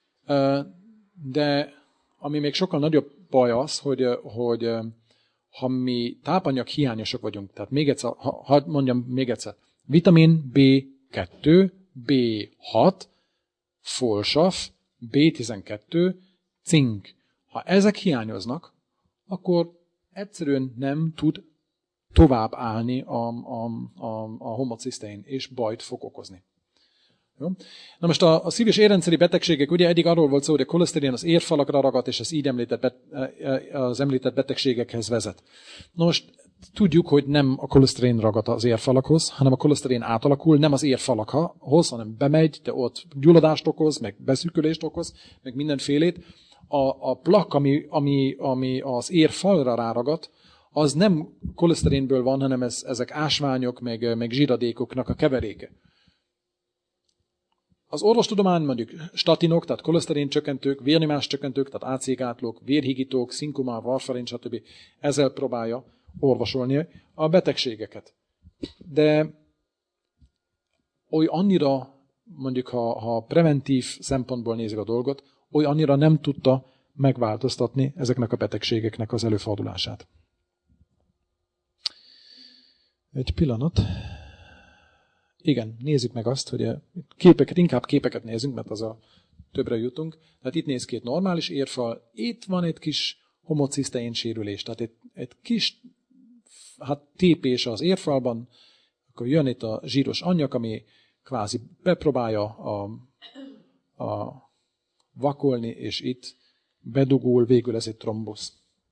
de ami még sokkal nagyobb baj az, hogy, hogy ha mi tápanyag hiányosok vagyunk, tehát még egyszer, ha, ha mondjam még egyszer, vitamin bé kettő, bé hat, folsav, bé tizenkettő, cink. Ha ezek hiányoznak, akkor egyszerűen nem tud tovább állni a, a, a, a homocisztein, és bajt fog okozni. Jó? Na most a, a szív- és érrendszeri betegségek, ugye eddig arról volt szó, hogy a koleszterin az érfalakra ragadt, és az így említett, bet, az említett betegségekhez vezet. Na most tudjuk, hogy nem a koleszterin ragad az érfalakhoz, hanem a koleszterin átalakul, nem az érfalakhoz, hanem bemegy, de ott gyulladást okoz, meg beszűkülést okoz, meg mindenfélét. A, a plak, ami, ami, ami az érfalra ráragadt, az nem koleszterinből van, hanem ez, ezek ásványok, meg, meg zsíradékoknak a keveréke. Az orvostudomány mondjuk statinok, tehát koleszterin csökkentők, vérnyomás csökkentők, tehát á cé gátlók, vérhigítók, szinkuma, varfarin, stb. Ezzel próbálja orvosolni a betegségeket. De oly annyira, mondjuk ha, ha preventív szempontból nézik a dolgot, oly annyira nem tudta megváltoztatni ezeknek a betegségeknek az előfordulását. Egy pillanat. Igen, nézzük meg azt, hogy képeket, inkább képeket nézzünk, mert az a többre jutunk. Tehát itt néz ki egy normális érfal, itt van egy kis homocisztein sérülés, tehát egy, egy kis hát, tépés az érfalban, akkor jön itt a zsíros anyag, ami kvázi bepróbálja a, a vakolni, és itt bedugul, végül ez egy trombusz.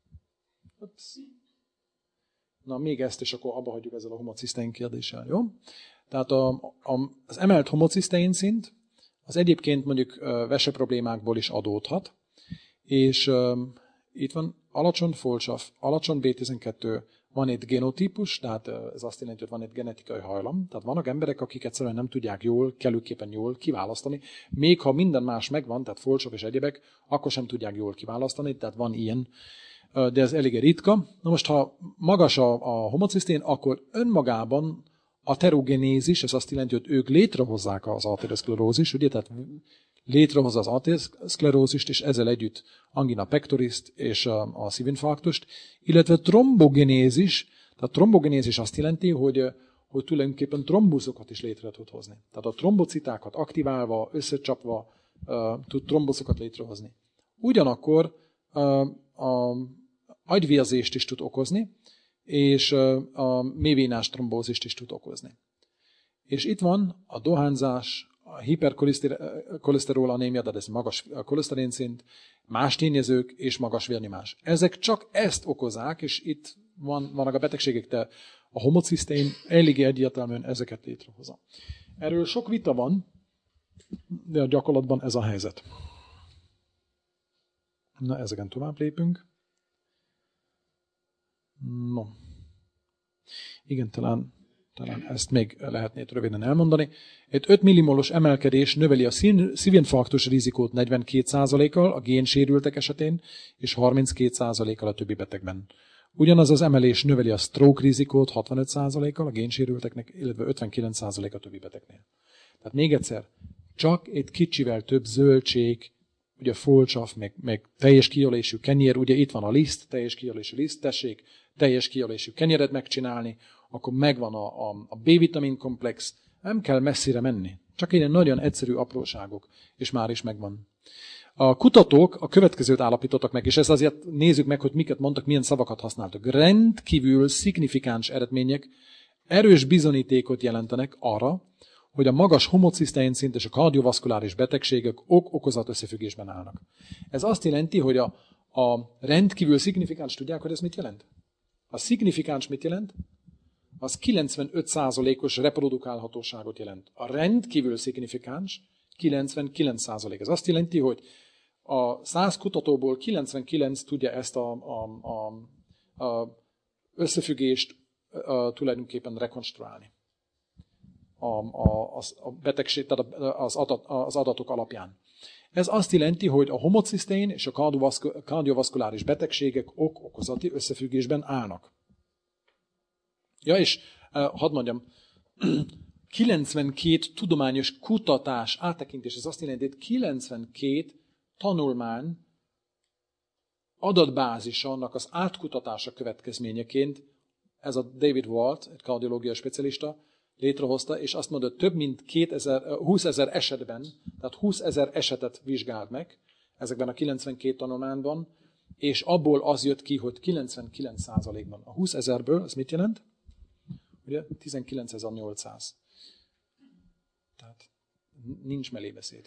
Na, még ezt, és akkor abba hagyjuk ezzel a homocisztein kérdéssel, jó? Tehát a, a, az emelt homocisztein szint az egyébként mondjuk vese problémákból is adódhat, és uh, itt van alacsony folsav, alacsony bé tizenkettő, van egy genotípus, tehát ez azt jelenti, hogy van egy genetikai hajlam, tehát vannak emberek, akik egyszerűen nem tudják jól, kellőképpen jól kiválasztani, még ha minden más megvan, tehát folsav és egyebek, akkor sem tudják jól kiválasztani, tehát van ilyen, de ez elég ritka. Na most, ha magas a, a homocisztein, akkor önmagában a terogenézis, ez azt jelenti, hogy ők létrehozzák az arterioszklerózist, ugye, tehát létrehozza az arterioszklerózist, és ezzel együtt angina pectoriszt és a, a szívinfarktust, illetve trombogenézis, tehát trombogenézis azt jelenti, hogy, hogy tulajdonképpen trombuszokat is létre tud hozni. Tehát a trombocitákat aktiválva, összecsapva uh, tud trombuszokat létrehozni. Ugyanakkor uh, a agyvérzést is tud okozni, és a mélyvénás trombózist is tud okozni. És itt van a dohányzás, a hiperkoleszterolanémia, tehát ez magas koleszterin szint, más tényezők és magas vérnyomás. Ezek csak ezt okozzák, és itt van, vannak a betegségek, de a homocisztein eléggé egyértelműen ezeket létrehozza. Erről sok vita van, de a gyakorlatban ez a helyzet. Na, ezeken tovább lépünk. No. Igen, talán talán ezt még lehetne itt röviden elmondani. Egy öt millimolos emelkedés növeli a szívinfarktus rizikót negyvenkét százalékkal a génsérültek esetén, és harminckét százalékkal a többi betegben. Ugyanaz az emelés növeli a stroke rizikót hatvanöt százalékkal a génsérülteknek, illetve ötvenkilenc százalékkal a többi betegnél. Tehát még egyszer, csak egy kicsivel több zöldség, ugye folcsav, meg, meg teljes kijelölésű kenyér, ugye itt van a liszt, teljes kijelölésű liszt, tessék teljes kijelölésű kenyeret megcsinálni, akkor megvan a, a, a B-vitamin komplex, nem kell messzire menni. Csak ilyen nagyon egyszerű apróságok, és már is megvan. A kutatók a következőt állapítottak meg, és ezt azért nézzük meg, hogy miket mondtak, milyen szavakat használtak. Rendkívül szignifikáns eredmények erős bizonyítékot jelentenek arra, hogy a magas homocisztein szint és a kardiovaszkuláris betegségek ok-okozat összefüggésben állnak. Ez azt jelenti, hogy a, a rendkívül szignifikáns, tudják, hogy ez mit jelent? A szignifikáns mit jelent? Az kilencvenöt százalékos reprodukálhatóságot jelent. A rendkívül szignifikáns kilencvenkilenc százalék. Ez azt jelenti, hogy a száz kutatóból kilencvenkilenc tudja ezt a, a, a, a összefüggést a, tulajdonképpen rekonstruálni. A, a, a betegség, tehát az, adat, az adatok alapján. Ez azt jelenti, hogy a homocisztein és a kardiovaszkuláris betegségek ok-okozati összefüggésben állnak. Ja, és hadd mondjam, kilencvenkét tudományos kutatás, áttekintés, ez azt jelenti, hogy kilencvenkét tanulmány adatbázisa annak az átkutatása következményeként, ez a David Walt, egy kardiológiai specialista, létrehozta, és azt mondta, több mint húszezer esetben, tehát húszezer esetet vizsgált meg ezekben a kilencvenkét tanulmányban, és abból az jött ki, hogy kilencvenkilenc százalékban. A húszezerből, ez mit jelent? Ugye tizenkilencezer-nyolcszáz. Tehát nincs mellébeszéd.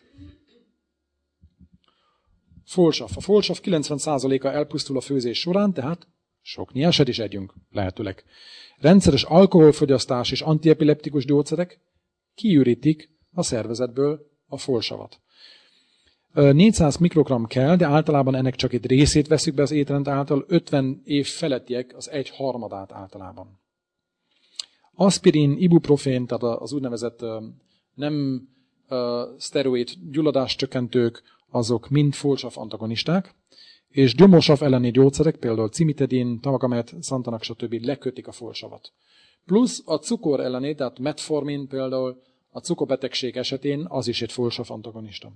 Folsav. A folsav kilencven százaléka elpusztul a főzés során, tehát sok nyerset is együnk, lehetőleg. Rendszeres alkoholfogyasztás és antiepileptikus gyógyszerek kiürítik a szervezetből a folsavat. négyszáz mikrogramm kell, de általában ennek csak egy részét veszük be az étrend által, ötven év felettiek az egy harmadát általában. Aspirin, ibuprofén, tehát az úgynevezett nem szteroid gyulladáscsökkentők, azok mind folsav antagonisták, és gyomorsav elleni gyógyszerek, például cimitidin, tavacamet, szantanak, stb. Lekötik a folsavat. Plusz a cukor elleni, tehát metformin például a cukorbetegség esetén az is egy folsav antagonista.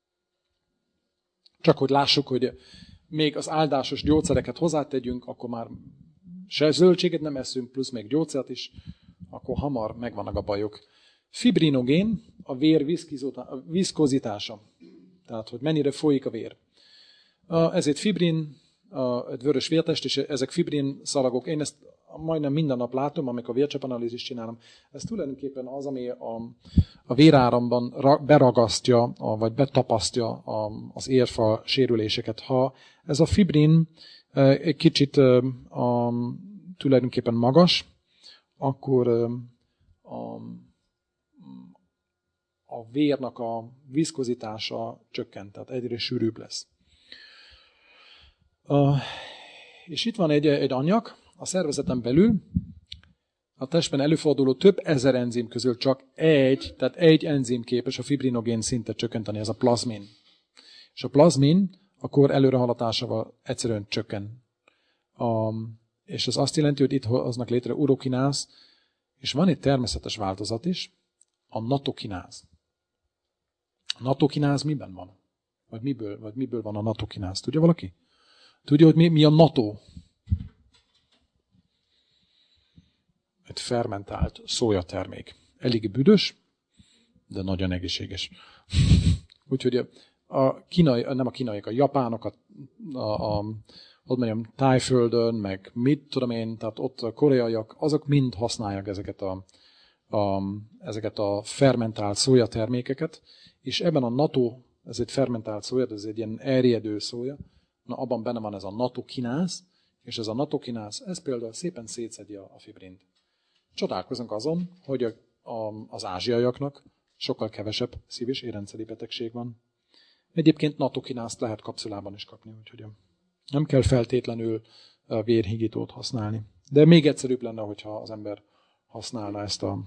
Csak hogy lássuk, hogy még az áldásos gyógyszereket hozzátegyünk, akkor már se zöldséget nem eszünk, plusz még gyógyszert is, akkor hamar megvannak a bajok. Fibrinogén, a vér viszkozitása. Tehát, hogy mennyire folyik a vér. Ezért fibrin, egy vörös vértest, és ezek fibrin szalagok. Én ezt majdnem minden nap látom, amikor vércsepanalízist csinálom. Ez tulajdonképpen az, ami a, a véráramban beragasztja, vagy betapasztja az érfal sérüléseket. Ha ez a fibrin egy kicsit a, tulajdonképpen magas, akkor a, a vérnak a viszkozitása csökkent, tehát egyre sűrűbb lesz. Uh, és itt van egy, egy anyag, a szervezeten belül, a testben előforduló több ezer enzim közül csak egy, tehát egy enzim képes a fibrinogén szintet csökkenteni, ez a plazmin. És a plazmin a kor előrehaladásával egyszerűen csökken. Um, és ez azt jelenti, hogy itt hoznak létre urokináz, és van egy természetes változat is, a natokináz. A natokináz miben van? Vagy miből, vagy miből van a natokináz? Tudja valaki? Tudja, hogy mi, mi a nató? Egy fermentált szójatermék. Elég büdös, de nagyon egészséges. Úgyhogy a kínai, nem a kínaiak, a japánok, a, a, a ott mondjam, Tájföldön, meg mit tudom én, tehát ott a koreaiak, azok mind használják ezeket a, a, ezeket a fermentált szójatermékeket, és ebben a nató, ez egy fermentált szója, ez egy ilyen erjedő szója, na abban benne van ez a natokináz, és ez a natokináz, ez például szépen szétszedi a, a fibrint. Csodálkozunk azon, hogy a, a, az ázsiaiaknak sokkal kevesebb szív- és érrendszeri betegség van. Egyébként natokinázt lehet kapszulában is kapni, úgyhogy nem kell feltétlenül vérhigítót használni. De még egyszerűbb lenne, hogyha az ember használná ezt a...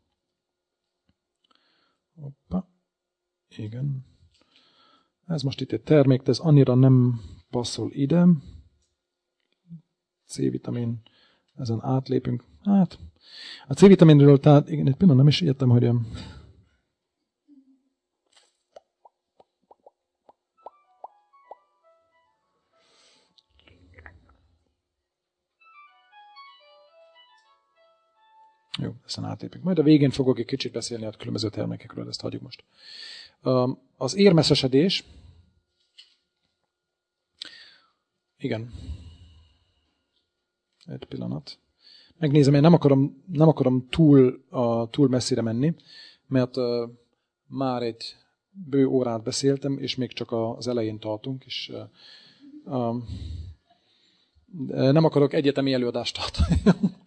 Hoppa. Igen. Ez most itt egy termék, de ez annyira nem passzol ide. C-vitamin, ezen átlépünk. Hát, a C-vitaminről, tehát igen, egy pillanat nem is értem, hogy... Jó, ezen átlépünk. Majd a végén fogok egy kicsit beszélni a különböző termékekről, ezt hagyjuk most. Az érmeszesedés. Igen. Egy pillanat. Megnézem, én nem akarom, nem akarom túl, uh, túl messzire menni, mert uh, már egy bő órát beszéltem, és még csak az elején tartunk, és uh, um, nem akarok egyetemi előadást tartani.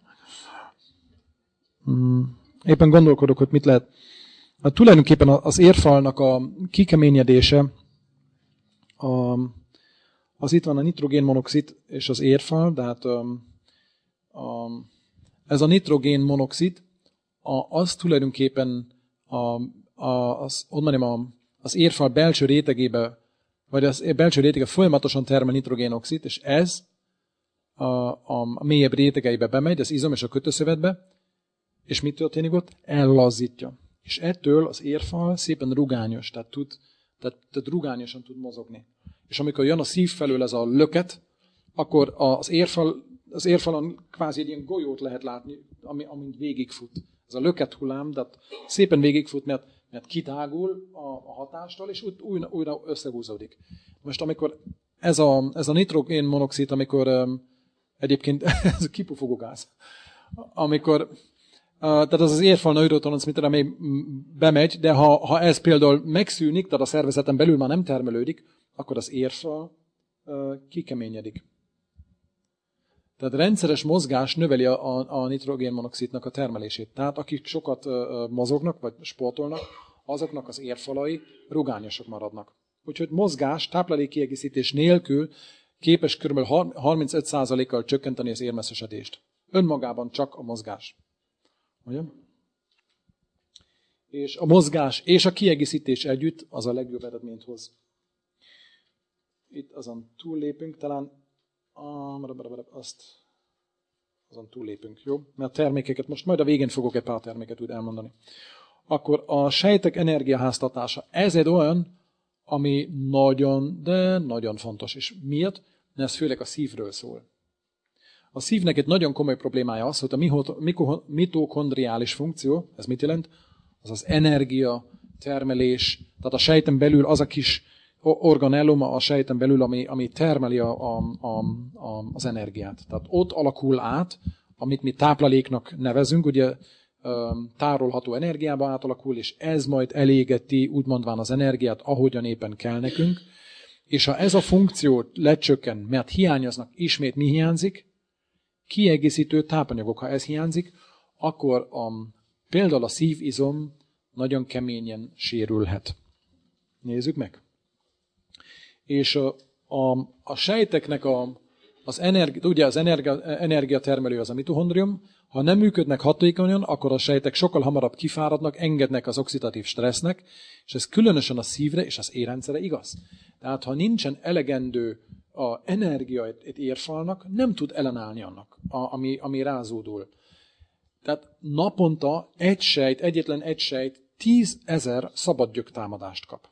Éppen gondolkodok, hogy mit lehet. Hát tulajdonképpen az érfalnak a kikeményedése, a, az itt van a nitrogénmonoxid és az érfal, de hát a, a, ez a nitrogénmonoxid, a, az tulajdonképpen a, a, az, mondjam, a, az érfal belső rétegébe, vagy az belső rétege folyamatosan termel nitrogénoxid, és ez a, a, a mélyebb rétegeibe bemegy, az izom és a kötőszövetbe, és mit történik ott? Ellazítja. És ettől az érfal szépen rugányos, tehát, tud, tehát, tehát rugányosan tud mozogni. És amikor jön a szív felől ez a löket, akkor az, érfal, az érfalon kvázi egy ilyen golyót lehet látni, ami, amint végigfut. Ez a löket hullám, de szépen végigfut, mert, mert kitágul a, a hatástól, és újra, újra összehúzódik. Most amikor ez a, ez a nitrogénmonoxid, amikor um, egyébként ez a kipufogó gáz, amikor Uh, tehát az az érfal neurotranszmitter, ami bemegy, de ha, ha ez például megszűnik, tehát a szervezeten belül már nem termelődik, akkor az érfal uh, kikeményedik. Tehát rendszeres mozgás növeli a, a, a nitrogénmonoxidnak a termelését. Tehát akik sokat uh, mozognak, vagy sportolnak, azoknak az érfalai rugányosak maradnak. Úgyhogy mozgás, táplálékkiegészítés nélkül képes kb. harmincöt százalékkal csökkenteni az érmeszesedést. Önmagában csak a mozgás. Ugye? És a mozgás és a kiegészítés együtt az a legjobb eredményt hoz. Itt azon túllépünk, talán azt azon túllépünk, jó? Mert termékeket, most majd a végén fogok egy pár terméket úgy elmondani. Akkor a sejtek energiaháztatása. Ez egy olyan, ami nagyon, de nagyon fontos. És miért? Mert ez főleg a szívről szól. A szívnek egy nagyon komoly problémája az, hogy a mitokondriális funkció, ez mit jelent? Az az energia, termelés, tehát a sejten belül az a kis organellum a sejten belül, ami, ami termeli a, a, a, a, az energiát. Tehát ott alakul át, amit mi tápláléknak nevezünk, ugye tárolható energiába átalakul, és ez majd elégeti, úgy mondván az energiát, ahogyan éppen kell nekünk. És ha ez a funkció lecsökken, mert hiányoznak, ismét mi hiányzik? Kiegészítő tápanyagok. Ha ez hiányzik, akkor a, például a szívizom nagyon keményen sérülhet. Nézzük meg. És a, a, a sejteknek a, az energia, ugye az energia, energiatermelő az a mitochondrium, ha nem működnek hatékonyan, akkor a sejtek sokkal hamarabb kifáradnak, engednek az oxidatív stressznek, és ez különösen a szívre és az érrendszerre igaz. Tehát ha nincsen elegendő a energia egy érfalnak, nem tud ellenállni annak, ami, ami rázódul. Tehát naponta egy sejt, egyetlen egy sejt tízezer szabadgyök támadást kap.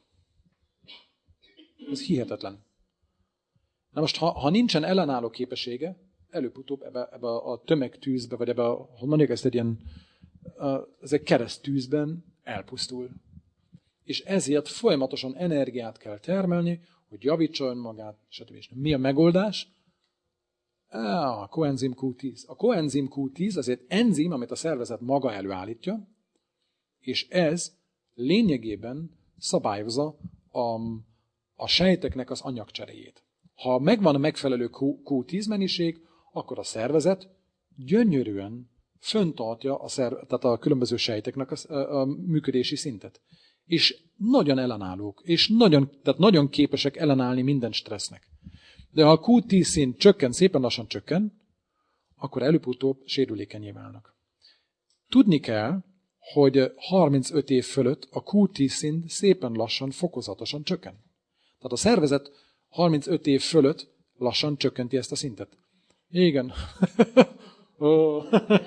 Ez hihetetlen. Na most, ha, ha nincsen ellenálló képessége, előbb-utóbb ebbe, ebbe a tömegtűzbe, vagy ebbe a, hogy mondjuk ezt egy ilyen, ez egy keresztűzben elpusztul. És ezért folyamatosan energiát kell termelni, hogy javítsa önmagát, stb. Mi a megoldás? A koenzim kú tíz. A koenzim kú tíz az egy enzim, amit a szervezet maga előállítja, és ez lényegében szabályozza a, a sejteknek az anyagcseréjét. Ha megvan a megfelelő kú tíz mennyiség, akkor a szervezet gyönyörűen föntartja a, szerv, tehát a különböző sejteknek a, a, a működési szintet. És nagyon ellenállók, és nagyon, tehát nagyon képesek ellenállni minden stressznek. De ha a kú tíz szint csökken, szépen lassan csökken, akkor előbb-utóbb sérülékenyé válnak. tudni kell, hogy harmincöt év fölött a kú tíz szint szépen lassan, fokozatosan csökken. Tehát a szervezet harmincöt év fölött lassan csökkenti ezt a szintet. Igen. oh.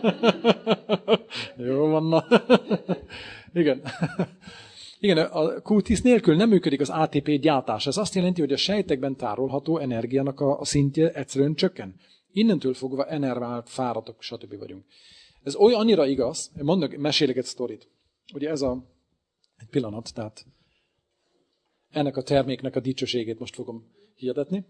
Jó van, na. Igen. Igen, a kú tíz nélkül nem működik az á té pé gyártás. Ez azt jelenti, hogy a sejtekben tárolható energiának a szintje egyszerűen csökken. Innentől fogva enervált, fáradtak, stb. Vagyunk. Ez olyan annyira igaz, mondok, mesélek egy sztorit. Ugye ez a egy pillanat, tehát ennek a terméknek a dicsőségét most fogom hirdetni.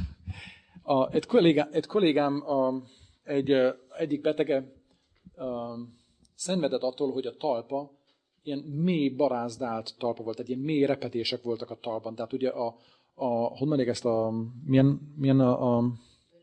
A, egy, kollégám, egy kollégám, a, egy, egyik betege a, szenvedett attól, hogy a talpa ilyen mély barázdált talpa volt, tehát ilyen mély repedések voltak a talpban. Tehát ugye a, a hogy mondják ezt a, milyen, milyen a, a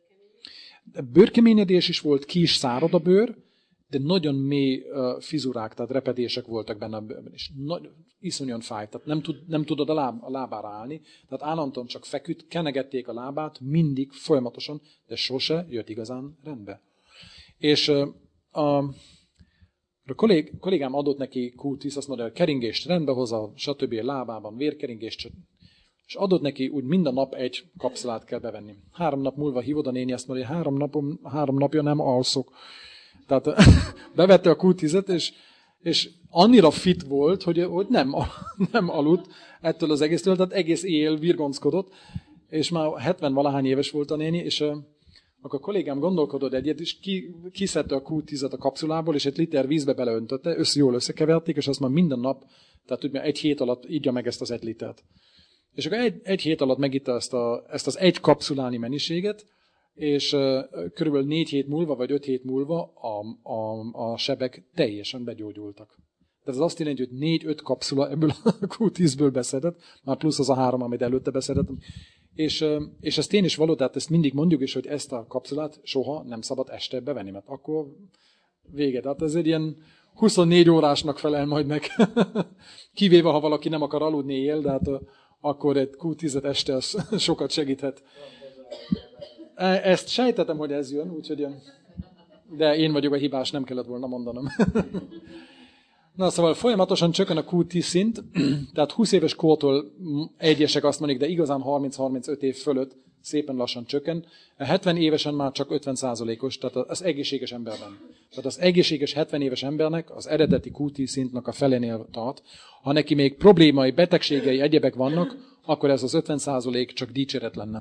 bőrkeményedés is volt, ki is szárad a bőr, de nagyon mély uh, fizurák, tehát repedések voltak benne a bőrben is. Nagy, iszonyan fájt, tehát nem, tud, nem tudod a, láb, a lábára állni, tehát állandóan csak feküdt, kenegették a lábát, mindig, folyamatosan, de sose jött igazán rendbe. És uh, a, a kollég, kollégám adott neki kú tíz, azt mondja, hogy keringést rendbe hozza, stb. Lábában vérkeringést, és adott neki úgy minden nap egy kapszulát kell bevenni. Három nap múlva hívod a néni, azt mondja, hogy három, napom, három napja nem alszok. Tehát bevette a kú tízet, és, és annyira fit volt, hogy, hogy nem, nem aludt ettől az egésztől, tehát egész éjjel virgonckodott, és már hetven-valahány éves volt a néni, és uh, akkor a kollégám gondolkodott egyet, és ki, kiszedte a kú tízet a kapszulából, és egy liter vízbe beleöntötte, össze, jól összekeverték, és azt már minden nap, tehát úgy, egy hét alatt ígya meg ezt az egy litert. És akkor egy, egy hét alatt megitta ezt, a, ezt az egy kapszulányi mennyiséget, és uh, körülbelül négy hét múlva, vagy öt hét múlva a, a, a sebek teljesen begyógyultak. Tehát ez azt jelenti, hogy négy-öt kapszula ebből a kú tízből beszedett, már plusz az a három, amit előtte beszedett. És, uh, és ez tény is való, tehát ezt mindig mondjuk is, hogy ezt a kapszulát soha nem szabad este bevenni, mert akkor vége. Tehát ez egy ilyen huszonnégy órásnak felel majd meg. Kivéve, ha valaki nem akar aludni éjjel, de hát uh, akkor egy kú tízet este az sokat segíthet. Ezt sejtettem, hogy ez jön, úgyhogy... De én vagyok a hibás, nem kellett volna mondanom. Na, szóval folyamatosan csökken a kú tíz szint, tehát húsz éves kortól egyesek azt mondják, de igazán harminc-harmincöt év fölött szépen lassan csökken. hetven évesen már csak ötven százalékos, tehát az egészséges emberben. Tehát az egészséges hetven éves embernek az eredeti kú tíz szintnek a felénél tart. Ha neki még problémai, betegségei, egyebek vannak, akkor ez az ötven százalék csak dicséret lenne.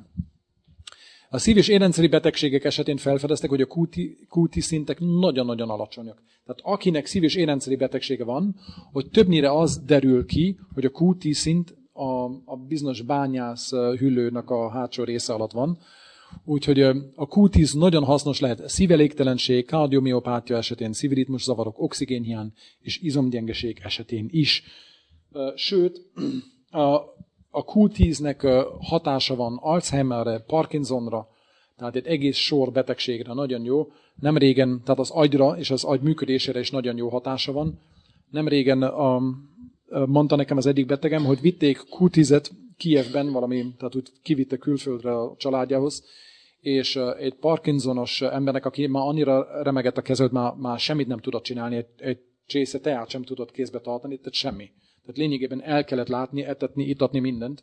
A szív- és érrendszeri betegségek esetén felfedeztek, hogy a kú tíz szintek nagyon-nagyon alacsonyak. Tehát akinek szív- és érrendszeri betegsége van, hogy többnyire az derül ki, hogy a kú tíz szint a, a bizonyos bányász hüllőnek a hátsó része alatt van. Úgyhogy a kú tíz nagyon hasznos lehet szívelégtelenség, kardiomiopátia esetén, szívritmus zavarok, oxigénhiány és izomgyengeség esetén is. Sőt, a A kú tíznek hatása van Alzheimerre, Parkinsonra, tehát egy egész sor betegségre nagyon jó. Nem régen, tehát az agyra és az agy működésére is nagyon jó hatása van. Nem régen a, mondta nekem az egyik betegem, hogy vitték kú tízet Kijevben, valami, tehát úgy kivitte külföldre a családjához, és egy Parkinsonos embernek, aki már annyira remegett a keze, hogy már, már semmit nem tudott csinálni, egy, egy csésze teát sem tudott kézbe tartani, tehát semmi. Tehát lényegében el kellett látni, etetni, itatni mindent.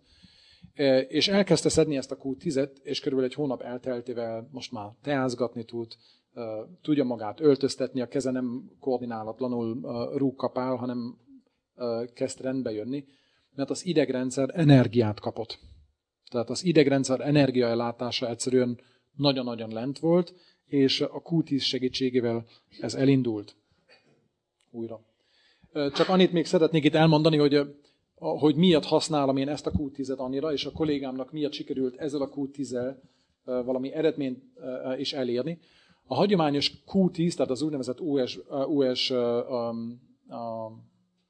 És elkezdte szedni ezt a kú tízet, és körülbelül egy hónap elteltével most már teázgatni tud, tudja magát öltöztetni, a keze nem koordinálatlanul rúgkapál, hanem kezd rendbe jönni, mert az idegrendszer energiát kapott. Tehát az idegrendszer energiaellátása egyszerűen nagyon-nagyon lent volt, és a kú tíz segítségével ez elindult újra. Csak annyit még szeretnék itt elmondani, hogy, hogy miért használom én ezt a kú tízet annyira, és a kollégámnak miért sikerült ezzel a kú tízzel valami eredményt is elérni. A hagyományos kú tíz, tehát az úgynevezett u es, u es, um, um,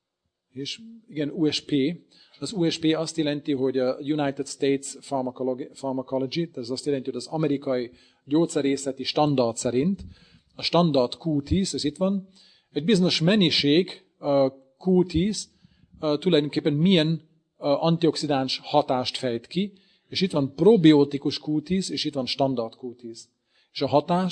és igen, u es pé, az u es pé azt jelenti, hogy a United States Pharmacology, ez azt jelenti, hogy az amerikai gyógyszerészeti standard szerint, a standard kú tíz, ez itt van, egy bizonyos mennyiség kú tíz tulajdonképpen milyen antioxidáns hatást fejt ki, és itt van probiotikus kú tíz, és itt van standard kú tíz. És a hatás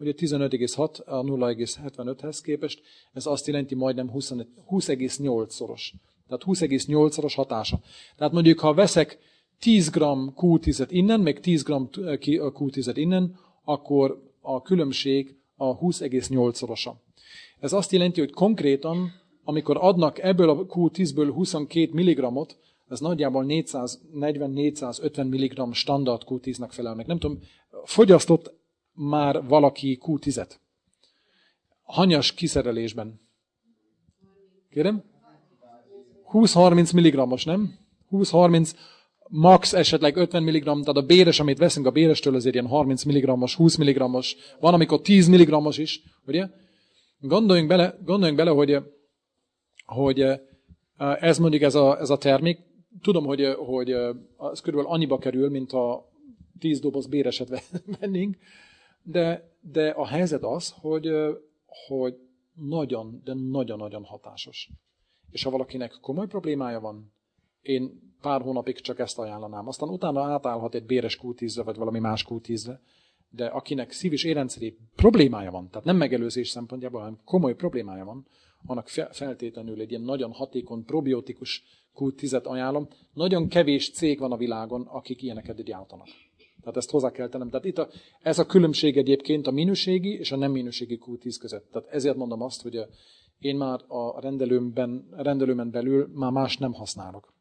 ugye tizenöt egész hat a nulla egész hetvenöthez képest, ez azt jelenti majdnem húsz egész nyolc szoros. Tehát húsz egész nyolc szoros hatása. Tehát mondjuk, ha veszek tíz gramm kú tízet innen, meg tíz gramm kú tízet innen, akkor a különbség a húsz egész nyolc szorosa. Ez azt jelenti, hogy konkrétan, amikor adnak ebből a kú tízből huszonkét milligrammot, ez nagyjából négyszáznegyven-négyszázötven milligramm standard kú tíznek felelnek. Nem tudom, fogyasztott már valaki kú tízet? Hanyas kiszerelésben? Kérem? húsz-harminc milligrammos, nem? húsz-harminc, max esetleg ötven milligramm, tehát a béres, amit veszünk a bérestől, azért ilyen harminc milligrammos, húsz milligrammos, van, amikor tíz milligrammos is, ugye? Gondoljunk bele, gondoljunk bele hogy, hogy ez mondjuk ez a, ez a termék, tudom, hogy, hogy ez körülbelül annyiba kerül, mint a tíz doboz béreset vennénk, de, de a helyzet az, hogy, hogy nagyon, de nagyon-nagyon hatásos. És ha valakinek komoly problémája van, én pár hónapig csak ezt ajánlanám. Aztán utána átállhat egy béres kú tízre, vagy valami más kú tízre. De akinek szív- és érrendszeri problémája van, tehát nem megelőzés szempontjából, hanem komoly problémája van, annak feltétlenül egy ilyen nagyon hatékony probiotikus kú tízet ajánlom. Nagyon kevés cég van a világon, akik ilyeneket gyártanak. Tehát ezt hozzá kell tennem. Tehát itt a, ez a különbség egyébként a minőségi és a nem minőségi kú tíz között. Tehát ezért mondom azt, hogy én már a rendelőmben, rendelőmen belül már más nem használok.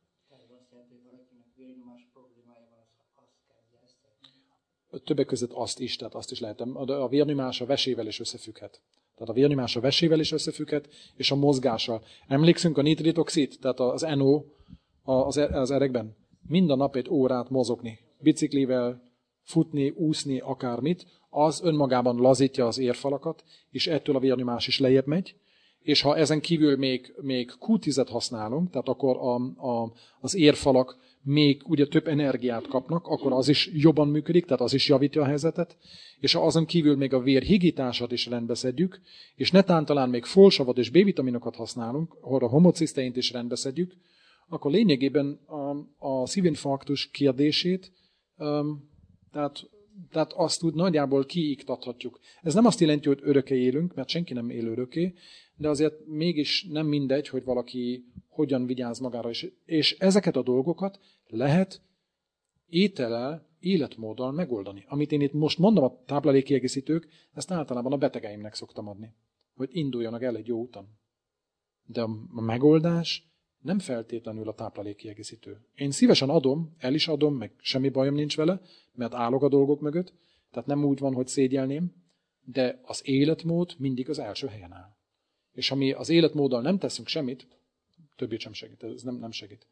Többek között azt is, tehát azt is lehet. A vérnyomás a vesével is összefügghet. Tehát a vérnyomás a vesével is összefügghet, és a mozgással. Emlékszünk a nitritoxid, tehát az en o az, az erekben. Minden nap egy órát mozogni. Biciklivel, futni, úszni, akármit, az önmagában lazítja az érfalakat, és ettől a vérnyomás is lejjebb megy. És ha ezen kívül még, még kú tízet használunk, tehát akkor a, a, az érfalak még ugye több energiát kapnak, akkor az is jobban működik, tehát az is javítja a helyzetet, és ha azon kívül még a vér higítását is rendbe szedjük, és netán talán még folsavat és B-vitaminokat használunk, ahol a homociszteint is rendbe szedjük, akkor lényegében a, a szívinfarktus kérdését, um, tehát, tehát azt úgy nagyjából kiiktathatjuk. Ez nem azt jelenti, hogy örökké élünk, mert senki nem él örökké, de azért mégis nem mindegy, hogy valaki hogyan vigyáz magára is. És ezeket a dolgokat lehet étellel, életmóddal megoldani. Amit én itt most mondom, a táplálékkiegészítők, ezt általában a betegeimnek szoktam adni, hogy induljanak el egy jó úton. De a megoldás nem feltétlenül a táplálékkiegészítő. Én szívesen adom, el is adom, meg semmi bajom nincs vele, mert állok a dolgok mögött, tehát nem úgy van, hogy szégyelném, de az életmód mindig az első helyen áll. És ha mi az életmóddal nem teszünk semmit, többit sem segít, ez nem, nem segít.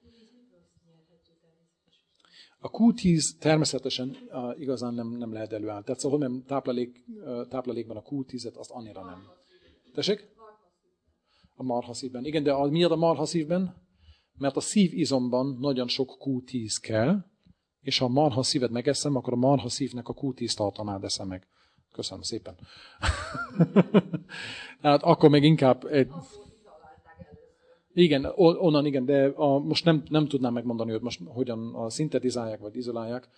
A kú tíz természetesen uh, igazán nem, nem lehet előállni. Tehát szóval nem táplálék, uh, táplálékban a kú tízet, azt annyira nem. Tessék? A marhaszívben. Igen, de a, miért a marhaszívben? Mert a szívizomban nagyon sok kú tíz kell, és ha a marhaszívet megeszem, akkor a marhaszívnek a kú tíz tartalmát eszem meg. Köszönöm szépen. Hát akkor még inkább... Egy... Igen, onnan igen, de a, most nem, nem tudnám megmondani, hogy most hogyan a szintetizálják, vagy izolálják.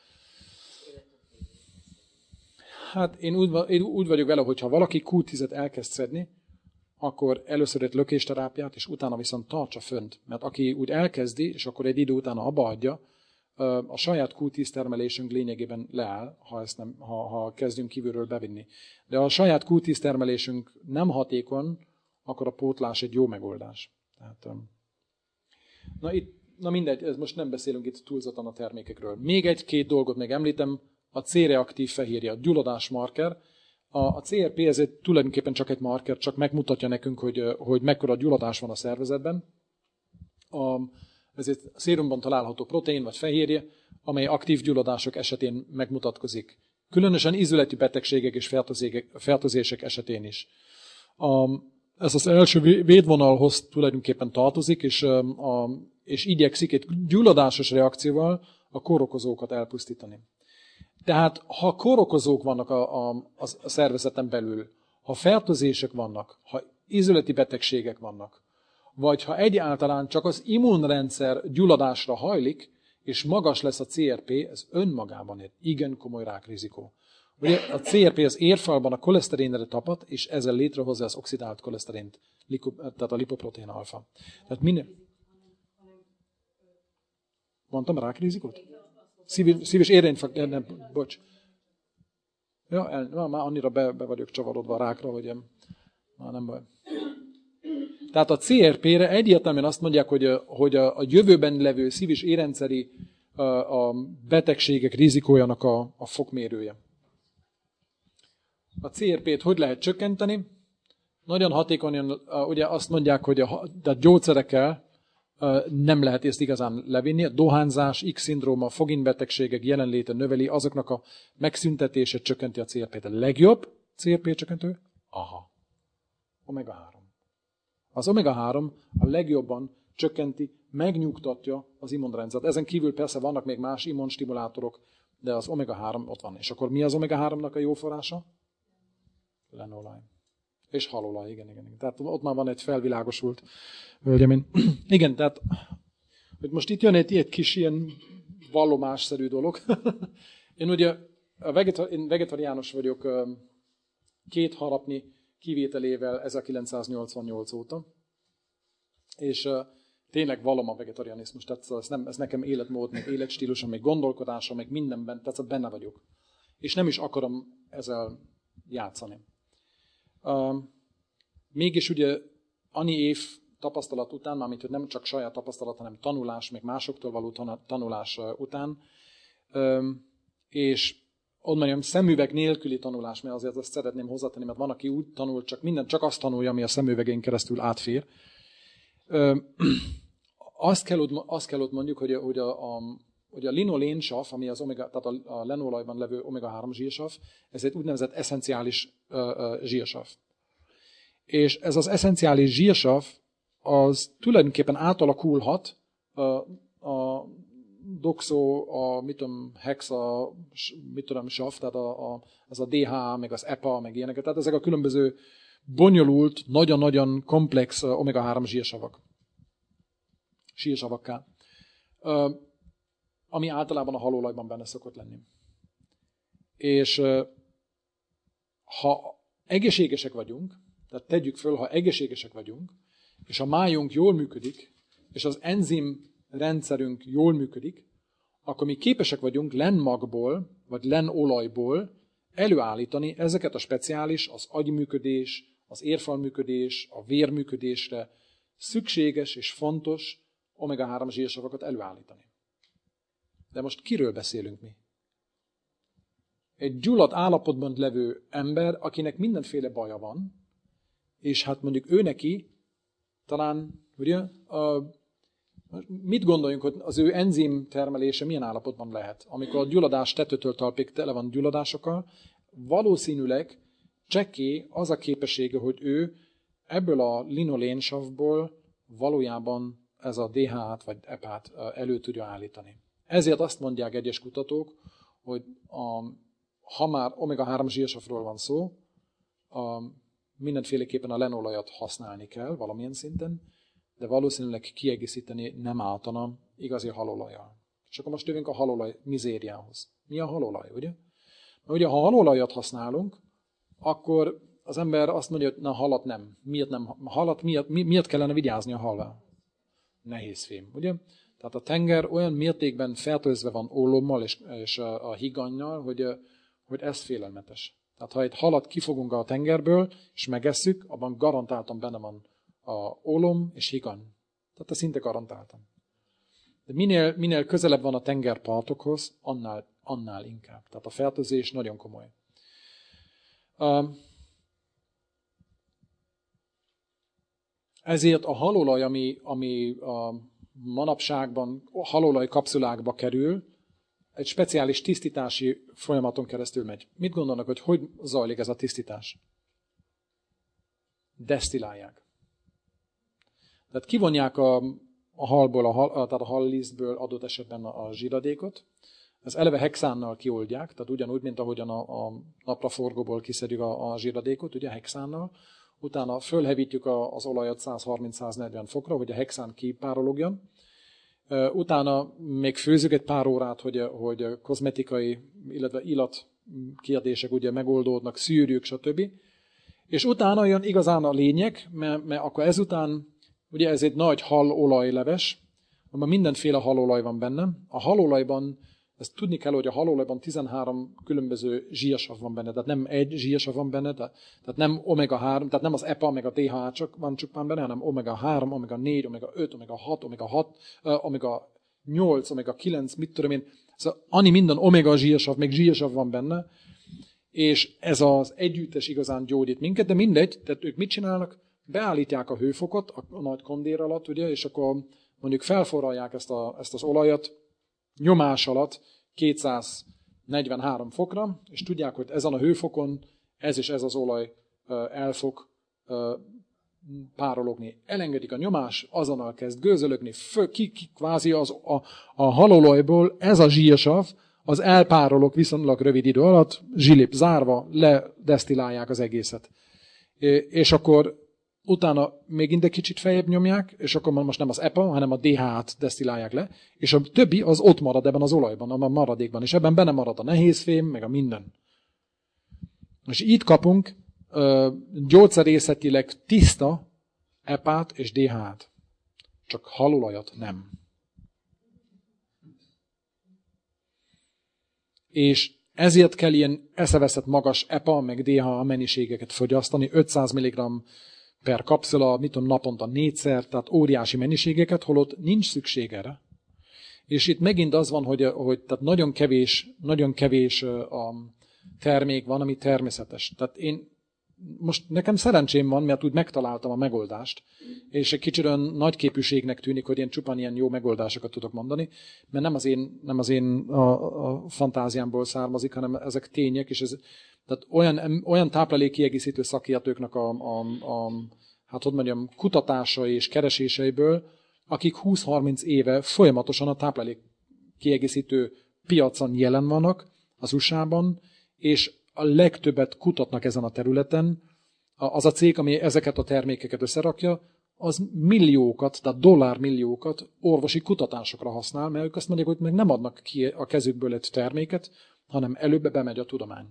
Hát én úgy, én úgy vagyok vele, hogy ha valaki kú tízet elkezd szedni, akkor először egy lökésterápiát, és utána viszont tartsa fönt. Mert aki úgy elkezdi, és akkor egy idő utána abba adja, a saját kú tíz termelésünk lényegében leáll, ha, ezt nem, ha, ha kezdünk kívülről bevinni. De ha a saját kú tíz termelésünk nem hatékony, akkor a pótlás egy jó megoldás. Tehát, na, itt, na mindegy, ez most nem beszélünk itt túlzottan a termékekről. Még egy-két dolgot még említem, a C-reaktív fehérje, a gyulladásmarker. A, a cé er pé ez egy, tulajdonképpen csak egy marker, csak megmutatja nekünk, hogy, hogy mekkora gyulladás van a szervezetben. A, ez egy szérumban található protein vagy fehérje, amely aktív gyulladások esetén megmutatkozik. Különösen ízületi betegségek és fertőzések esetén is. A, ez az első védvonalhoz tulajdonképpen tartozik, és, a, és igyekszik egy gyulladásos reakcióval a kórokozókat elpusztítani. Tehát, ha kórokozók vannak a, a, a szervezeten belül, ha fertőzések vannak, ha ízületi betegségek vannak, vagy ha egyáltalán csak az immunrendszer gyulladásra hajlik, és magas lesz a cé er pé, ez önmagában egy igen komoly rákrizikó. Ugye a cé er pé az érfalban a koleszterinre tapad, és ezzel létrehozza az oxidált koleszterint, tehát a lipoprotein alfa. Tehát minél... Mondtam rákrizikot? Szív, szív- és érinfarkt, nem, bocs. Ja, el, már annyira be, be vagyok csavarodva a rákra, hogy em, már nem baj. Tehát a cé er pére egyértelműen azt mondják, hogy a, hogy a, a jövőben levő szív- és érrendszeri a, a betegségek rizikójának a, a fokmérője. A cé er pét hogy lehet csökkenteni? Nagyon hatékonyan, ugye azt mondják, hogy a, de gyógyszerekkel nem lehet ezt igazán levinni. A dohányzás, X-szindróma, foginbetegségek jelenléte növeli, azoknak a megszüntetése csökkenti a cé er pét. A legjobb cé er pé csökkentő? Aha. omega három. Az omega három a legjobban csökkenti, megnyugtatja az immunrendszert. Ezen kívül persze vannak még más immunstimulátorok, de az omega három ott van. És akkor mi az omega háromnak a jó forrása? Lenolaj. És halolaj, igen, igen, igen. Tehát ott már van egy felvilágosult hölgyemény. Igen, tehát hogy most itt jön egy, egy kis ilyen vallomásszerű dolog. Én ugye a vegetar, én vegetariánus vagyok két harapni kivételével ezerkilencszáznyolcvannyolc óta, és tényleg vallom a vegetarianizmus, tehát ez, nem, ez nekem életmód, meg életstílusom, meg gondolkodásom, meg mindenben, tehát benne vagyok. És nem is akarom ezzel játszani. Uh, mégis ugye annyi év tapasztalat után, mármint hogy nem csak saját tapasztalat, hanem tanulás, meg másoktól való tanulás után, um, és ott mondjam, szemüveg nélküli tanulás, mert azért ezt szeretném hozzátenni, mert van, aki úgy tanul, csak minden, csak azt tanulja, ami a szemüvegén keresztül átfér. Um, azt, kell ott, azt kell ott mondjuk, hogy, hogy a, a hogy a linolénsav, ami az omega, tehát a, a lenolajban levő omega három zsírsav, ez egy úgynevezett eszenciális uh, uh, zsírsav. És ez az eszenciális zsírsav, az tulajdonképpen átalakulhat uh, a doxo, a mit tudom, hexa, mit tudom, sav, tehát a, a, az a dé há, meg az e pé á, meg ilyeneket. Tehát ezek a különböző bonyolult, nagyon-nagyon komplex uh, omega három zsírsavak. Zsírsavakká. Uh, ami általában a halolajban benne szokott lenni. És ha egészségesek vagyunk, tehát tegyük föl, ha egészségesek vagyunk, és a májunk jól működik, és az enzim rendszerünk jól működik, akkor mi képesek vagyunk lenmagból, vagy lenolajból előállítani ezeket a speciális, az agyműködés, az érfalműködés, a vérműködésre szükséges és fontos omega három zsírsavakat előállítani. De most kiről beszélünk mi? Egy gyulladt állapotban levő ember, akinek mindenféle baja van, és hát mondjuk ő neki talán, ugye, a, mit gondoljunk, hogy az ő enzim termelése milyen állapotban lehet? Amikor a gyulladás tetőtől talpig tele van gyulladásokkal, valószínűleg csekély az a képessége, hogy ő ebből a linolénsavból valójában ez a dé há-t vagy e pé á-t elő tudja állítani. Ezért azt mondják egyes kutatók, hogy a, ha már omega három zsírsavról van szó, a, mindenféleképpen a lenolajat használni kell valamilyen szinten, de valószínűleg kiegészíteni nem ártana igazi halolajjal. És akkor most jövünk a halolaj mizériához. Mi a halolaj, ugye? Mert ugye, ha halolajat használunk, akkor az ember azt mondja, hogy na, halat nem. Miért nem? Halat miért, mi, miért kellene vigyázni a halval? Nehézfém, ugye? Tehát a tenger olyan mértékben fertőzve van ólommal és, és a higannyal, hogy, hogy ez félelmetes. Tehát ha egy halat kifogunk a tengerből, és megesszük, abban garantáltan benne van a ólom és higany. Tehát ez szinte garantáltan. De minél, minél közelebb van a tengerpartokhoz, annál, annál inkább. Tehát a fertőzés nagyon komoly. Ezért a halolaj, ami, ami a manapságban halolaj kapszulákba kerül, egy speciális tisztítási folyamaton keresztül megy. Mit gondolnak, hogy hogy zajlik ez a tisztítás? Desztillálják. Tehát kivonják a, a halból, a hal, tehát a hallisztből adott esetben a, a zsíradékot. Ez eleve hexánnal kioldják, tehát ugyanúgy, mint ahogyan a, a napraforgóból kiszedjük a, a zsíradékot, ugye hexánnal. Utána fölhevítjük a, az olajat száz harminc száz negyven fokra, hogy a hexán kipárologjon. Utána még főzünk egy pár órát, hogy, hogy kozmetikai, illetve illat kérdések ugye megoldódnak, szűrjük, stb. És utána jön igazán a lényeg, mert, mert akkor ezután, ugye ez egy nagy halolajleves, amiben mindenféle halolaj van benne. A halolajban, ezt tudni kell, hogy a halolajban tizenhárom különböző zsírsav van benne, tehát nem egy zsírsav van benne, tehát nem omega három, tehát nem az E P A meg a D H A csak van csupán benne, hanem omega három, omega négy, omega öt, omega hat, omega hat, omega nyolc, omega kilenc, mit tudom én. Szóval annyi minden omega zsírsav, még zsírsav van benne, és ez az együttes igazán gyógyít minket, de mindegy, tehát ők mit csinálnak? Beállítják a hőfokot a, a nagy kondér alatt, ugye, és akkor mondjuk felforralják ezt, a, ezt az olajat nyomás alatt kétszáznegyvenhárom fokra, és tudják, hogy ezen a hőfokon ez és ez az olaj el fog párologni. Elengedik a nyomás, azonnal kezd gőzölögni, föl, ki, ki, kvázi az, a, a halolajból ez a zsírsav, az elpárolog viszonylag rövid idő alatt, zsilip zárva, ledesztillálják az egészet. És akkor utána még inde kicsit feljebb nyomják, és akkor most nem az E P A, hanem a D H A-t desztillálják le, és a többi az ott marad ebben az olajban, a maradékban, és ebben benne marad a nehézfém, meg a minden. És itt kapunk uh, gyógyszerészetileg tiszta E P A-t és D H A-t. Csak halolajat nem. És ezért kell ilyen eszeveszett magas E P A meg D H A mennyiségeket fogyasztani, ötszáz milligramm per kapszula, mit tudom, naponta négyszer, tehát óriási mennyiségeket, holott nincs szükség erre. És itt megint az van, hogy, hogy tehát nagyon kevés, nagyon kevés a termék van, ami természetes. Tehát én most nekem szerencsém van, mert úgy megtaláltam a megoldást, és egy kicsit olyan nagyképűségnek tűnik, hogy én csupán ilyen jó megoldásokat tudok mondani, mert nem az én, nem az én a, a fantáziámból származik, hanem ezek tények, és ez, tehát olyan, olyan táplálékkiegészítő szakértőknek a, a, a hát hogy mondjam, kutatásai és kereséseiből, akik húsz-harminc éve folyamatosan a táplálékkiegészítő piacon jelen vannak az u es á-ban, és a legtöbbet kutatnak ezen a területen. Az a cég, ami ezeket a termékeket összerakja, az milliókat, tehát dollármilliókat orvosi kutatásokra használ, mert ők azt mondják, hogy meg nem adnak ki a kezükből egy terméket, hanem előbb bemegy a tudomány.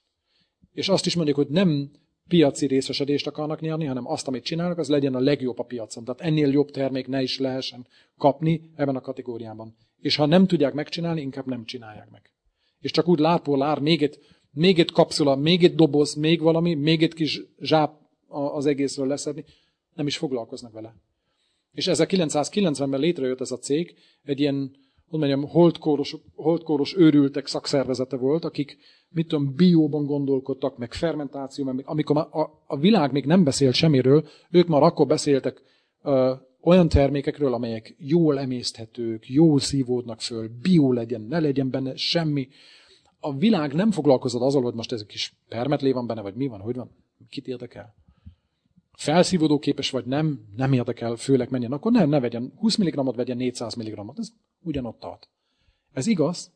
És azt is mondják, hogy nem piaci részesedést akarnak nyerni, hanem azt, amit csinálnak, az legyen a legjobb a piacon. Tehát ennél jobb termék ne is lehessen kapni ebben a kategóriában. És ha nem tudják megcsinálni, inkább nem csinálják meg. És csak úgy lárból lár, még egy, még egy kapszula, még egy doboz, még valami, még egy kis zsáp az egészről leszedni, nem is foglalkoznak vele. És ezerkilencszázkilencvenben létrejött ez a cég, egy ilyen, hogy mondjam, holdkóros, holdkóros őrültek szakszervezete volt, akik, mit tudom, bióban gondolkodtak, meg fermentációban, amikor a, a világ még nem beszélt semmiről, ők már akkor beszéltek ö, olyan termékekről, amelyek jól emészthetők, jól szívódnak föl, bió legyen, ne legyen benne semmi. A világ nem foglalkozott azzal, hogy most ez egy kis permetlé van benne, vagy mi van, hogy van, kit érdekel. Felszívódó képes vagy nem, nem érdekel, főleg menjen, akkor nem, ne vegyen húsz milligrammot, vegyen négyszáz milligrammot, ez ugyanott tart. Ez igaz,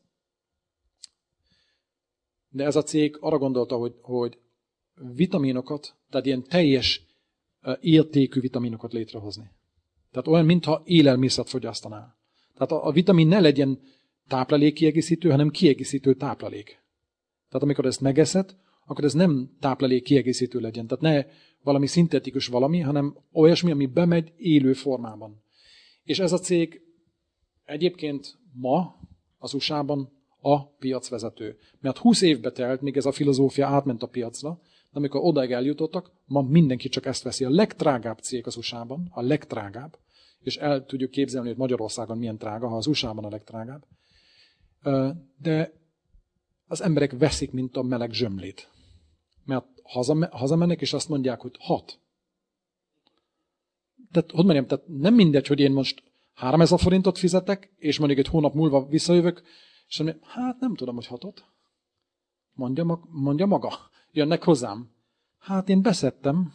de ez a cég arra gondolta, hogy, hogy vitaminokat, tehát ilyen teljes értékű vitaminokat létrehozni. Tehát olyan, mintha élelmiszert fogyasztanál. Tehát a, a vitamin ne legyen táplálékkiegészítő, hanem kiegészítő táplálék. Tehát amikor ezt megeszed, akkor ez nem táplálékkiegészítő legyen. Tehát ne valami szintetikus valami, hanem olyasmi, ami bemegy élő formában. És ez a cég egyébként ma az u es á-ban a piacvezető. Mert húsz évbe telt, míg ez a filozófia átment a piacra, de amikor odáig eljutottak, ma mindenki csak ezt veszi. A legdrágább cég az u es á-ban, a legdrágább, és el tudjuk képzelni, hogy Magyarországon milyen drága, ha az u es á-ban a legdrágább. De az emberek veszik, mint a meleg zsömlét. Mert hazamennek, és azt mondják, hogy hat. Tehát, hogy mondjam, tehát nem mindegy, hogy én most háromezer forintot fizetek, és mondjuk egy hónap múlva visszajövök, és mondja, hát nem tudom, hogy hatot. Mondja, mondja maga. Jönnek hozzám. Hát én beszedtem.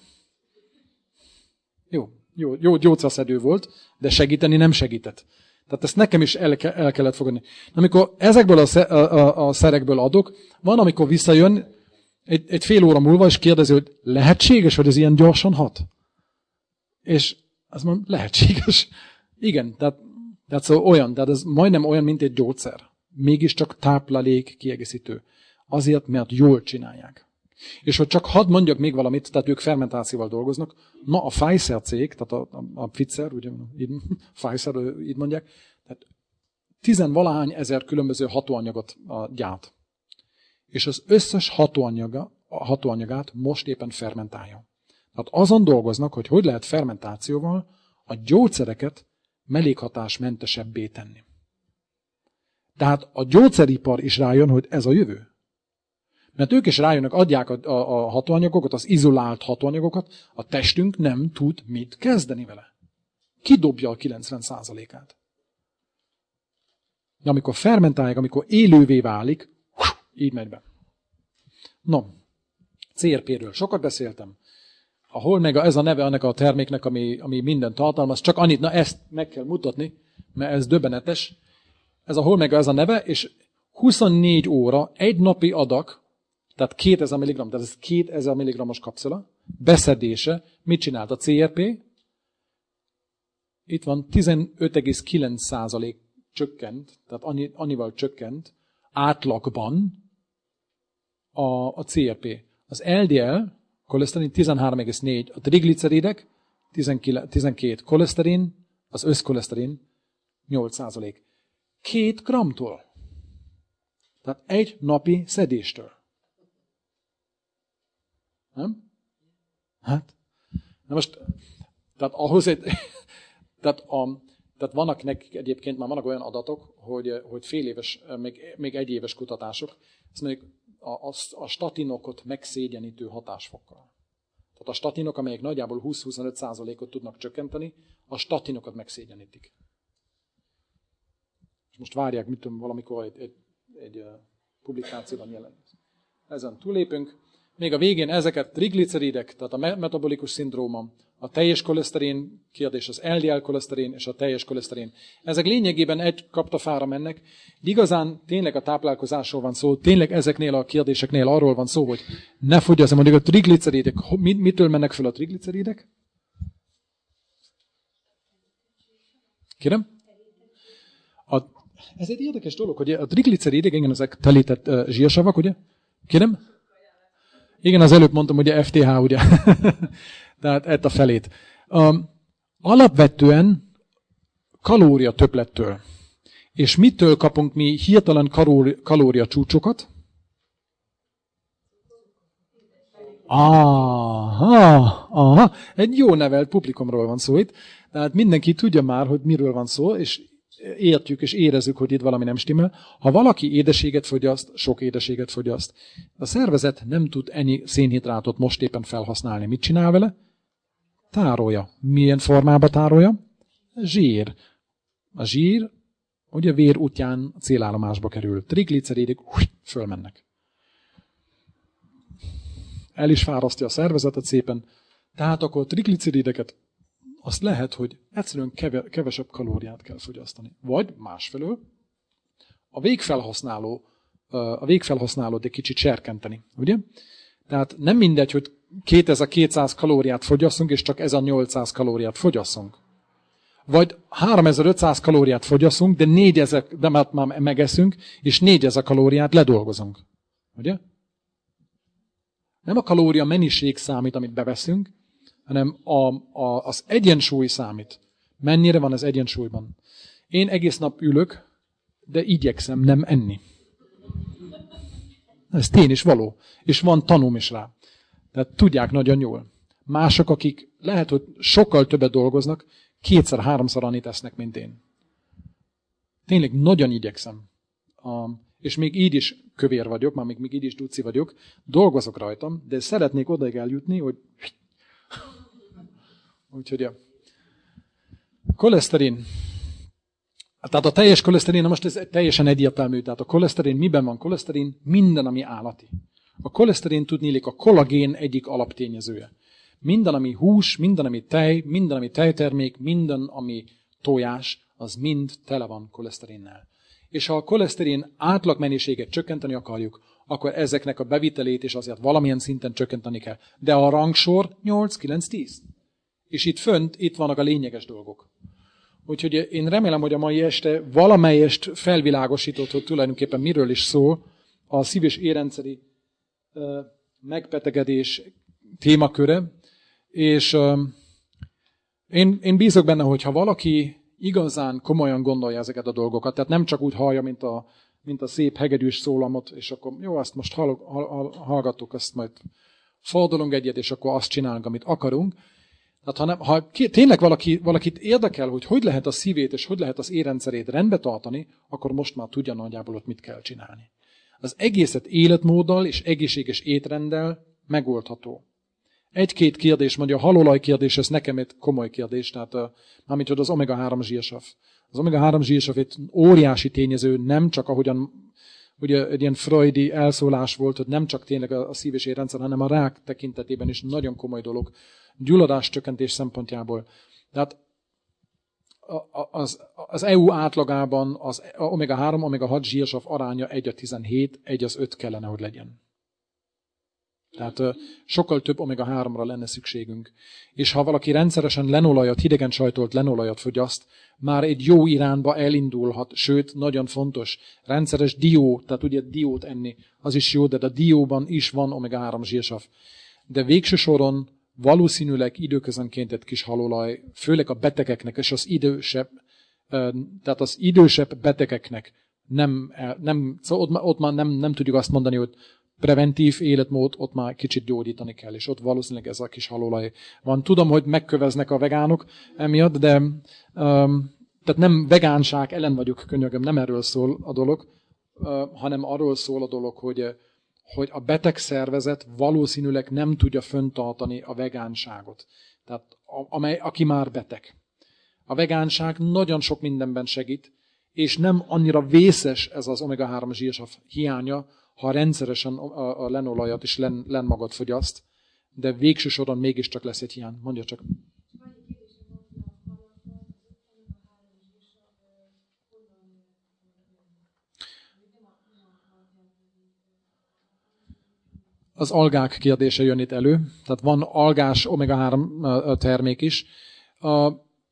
Jó, jó, jó gyógyszerszedő volt, de segíteni nem segített. Tehát ezt nekem is el, el kellett fogadni. Amikor ezekből a, a, a szerekből adok, van, amikor visszajön egy, egy fél óra múlva, és kérdezi, hogy lehetséges, hogy ez ilyen gyorsan hat? És azt mondom, lehetséges. Igen, tehát, tehát szóval olyan, tehát ez majdnem olyan, mint egy gyógyszer. Mégiscsak táplálék kiegészítő. Azért, mert jól csinálják. És hogy csak hadd mondjak még valamit, tehát ők fermentációval dolgoznak. Ma a Pfizer cég, tehát a, a, a Pfizer, ugye, így, Pfizer, így mondják, tehát tizenvalahány ezer különböző hatóanyagot gyárt. És az összes hatóanyaga, a hatóanyagát most éppen fermentálja. Tehát azon dolgoznak, hogy hogy lehet fermentációval a gyógyszereket mellékhatásmentesebbé tenni. Tehát a gyógyszeripar is rájön, hogy ez a jövő. Mert ők is rájönnek, adják a, a, a hatóanyagokat, az izolált hatóanyagokat, a testünk nem tud mit kezdeni vele. Kidobja a kilencven százalékát. De amikor fermentálják, amikor élővé válik, így megy be. No, cé er pé-ről sokat beszéltem. A Holmega, ez a neve annak a terméknek, ami, ami minden tartalmaz. Csak annyit, na ezt meg kell mutatni, mert ez döbbenetes. Ez a Holmega, ez a neve, és huszonnégy óra, egy napi adag, tehát kétezer milligramm, tehát ez kétezer milligrammos kapszula, beszedése, mit csinált a cé er pé? Itt van tizenöt egész kilenc százalék csökkent, tehát annyi, annyival csökkent átlagban a, a cé er pé. Az el dé el, koleszterin tizenhárom egész négy, a trigliceridek tizenkét, koleszterin, az összkoleszterin nyolc százalék. Két gramtól. Tehát egy napi szedéstől. Nem? Hát, na most, tehát ahhoz egy, tehát, a, tehát vannak nekik egyébként, már vannak olyan adatok, hogy, hogy fél éves, még, még egy éves kutatások, ezt mondjuk a, a, a statinokat megszégyenítő hatásfokkal. Tehát a statinok, amelyek nagyjából húsz-huszonöt százalékot tudnak csökkenteni, a statinokat megszégyenítik. És most várják, mit tudom, valamikor egy, egy, egy publikációban jelen. Ezen túlépünk. Még a végén ezeket trigliceridek, tehát a metabolikus szindróma, a teljes koleszterin kérdés, az el dé el koleszterin és a teljes koleszterin. Ezek lényegében egy kaptafára mennek. Igazán tényleg a táplálkozásról van szó, tényleg ezeknél a kérdéseknél arról van szó, hogy ne fogyasszam, mondjuk a trigliceridek, mitől mennek fel a trigliceridek? Kérem? A, ez egy érdekes dolog, hogy a trigliceridek, igen, ezek telített uh, zsírsavak, ugye? Kérem? Igen, az előbb mondtam, hogy ef té há, ugye? Tehát ett a felét. Um, alapvetően kalória többlettől. És mitől kapunk mi hirtelen kalóri, kalória csúcsokat? Aha, aha, egy jó nevelt publikumról van szó itt. Tehát mindenki tudja már, hogy miről van szó, és értjük és érezzük, hogy itt valami nem stimmel. Ha valaki édességet fogyaszt, sok édességet fogyaszt, a szervezet nem tud ennyi szénhidrátot most éppen felhasználni. Mit csinál vele? Tárolja. Milyen formába tárolja? Zsír. A zsír, ugye vér útján célállomásba kerül. Trigliceridek fölmennek. El is fárasztja a szervezetet szépen. Tehát akkor a triglicerideket azt lehet, hogy egyszerűen keve, kevesebb kalóriát kell fogyasztani. Vagy másfelől a végfelhasználó, a végfelhasználót egy kicsit serkenteni, ugye? Tehát nem mindegy, hogy kétezer-kétszáz kalóriát fogyasszunk, és csak ezer-nyolcszáz kalóriát fogyasszunk. Vagy háromezer-ötszáz kalóriát fogyasszunk, de négyezer, de már, már megeszünk, és négyezer kalóriát ledolgozunk. Ugye? Nem a kalória mennyiség számít, amit beveszünk, hanem a, a, az egyensúly számít. Mennyire van az egyensúlyban. Én egész nap ülök, de igyekszem nem enni. Ez tény is való. És van tanúm is rá. Tehát tudják nagyon jól. Mások, akik lehet, hogy sokkal többet dolgoznak, kétszer-háromszor annyit esznek, mint én. Tényleg nagyon igyekszem. Um, és még így is kövér vagyok, már még, még így is duci vagyok, dolgozok rajtam, de szeretnék odaig eljutni, hogy úgyhogy a koleszterin. Tehát a teljes koleszterin, na most ez teljesen egyértelmű. Tehát a koleszterin, miben van koleszterin? Minden, ami állati. A koleszterin tudniillik a kollagén egyik alaptényezője. Minden, ami hús, minden, ami tej, minden, ami tejtermék, minden, ami tojás, az mind tele van koleszterinnel. És ha a koleszterin átlagmennyiséget csökkenteni akarjuk, akkor ezeknek a bevitelét is azért valamilyen szinten csökkenteni kell. De a rangsor nyolc, kilenc, tíz. És itt fönt, itt vannak a lényeges dolgok. Úgyhogy én remélem, hogy a mai este valamelyest felvilágosított, hogy tulajdonképpen miről is szól, a szív- és érrendszeri megbetegedés témaköre, és én, én bízok benne, hogy ha valaki igazán komolyan gondolja ezeket a dolgokat, tehát nem csak úgy hallja, mint a, mint a szép hegedűs szólamot, és akkor jó, azt most hall, hall, hallgattuk, azt majd fordulunk egyet, és akkor azt csinálunk, amit akarunk. Tehát ha, nem, ha tényleg valaki, valakit érdekel, hogy hogy lehet a szívét és hogy lehet az érrendszerét rendbe tartani, akkor most már tudja nagyjából, hogy mit kell csinálni. Az egészet életmóddal és egészséges étrenddel megoldható. Egy-két kérdés, mondja a halolaj kérdés, ez nekem egy komoly kérdés, tehát mármint, hogy az omega három zsírsav. Az omega három zsírsav egy óriási tényező, nem csak ahogyan ugye egy ilyen freudi elszólás volt, hogy nem csak tényleg a szív- és érrendszer, hanem a rák tekintetében is nagyon komoly dolog. Gyulladás csökkentés szempontjából. Tehát az, az é u átlagában az omega három, omega hat zsírsav aránya egy a tizenhét, egy az öt kellene, hogy legyen. Tehát sokkal több omega háromra lenne szükségünk. És ha valaki rendszeresen lenolajat, hidegen sajtolt lenolajat fogyaszt, már egy jó irányba elindulhat, sőt, nagyon fontos, rendszeres dió, tehát ugye diót enni, az is jó, de a dióban is van omega három zsírsav. De végső soron valószínűleg időközönként egy kis halolaj, főleg a betegeknek, és az idősebb, tehát az idősebb betegeknek nem, nem szóval ott, ott már nem, nem tudjuk azt mondani, hogy preventív életmód, ott már kicsit gyógyítani kell, és ott valószínűleg ez a kis halolaj van. Tudom, hogy megköveznek a vegánok emiatt, de um, tehát nem vegánság ellen vagyok, könyörgöm, nem erről szól a dolog, uh, hanem arról szól a dolog, hogy, hogy a beteg szervezet valószínűleg nem tudja föntartani a vegánságot. Tehát a, amely, aki már beteg. A vegánság nagyon sok mindenben segít, és nem annyira vészes ez az omega három zsírsav hiánya, ha rendszeresen a, a lenolajat és len, lenmagot fogyaszt, de végső soron mégiscsak lesz egy hiány. Mondja csak. Az algák kérdése jön itt elő. Tehát van algás omega három termék is. A,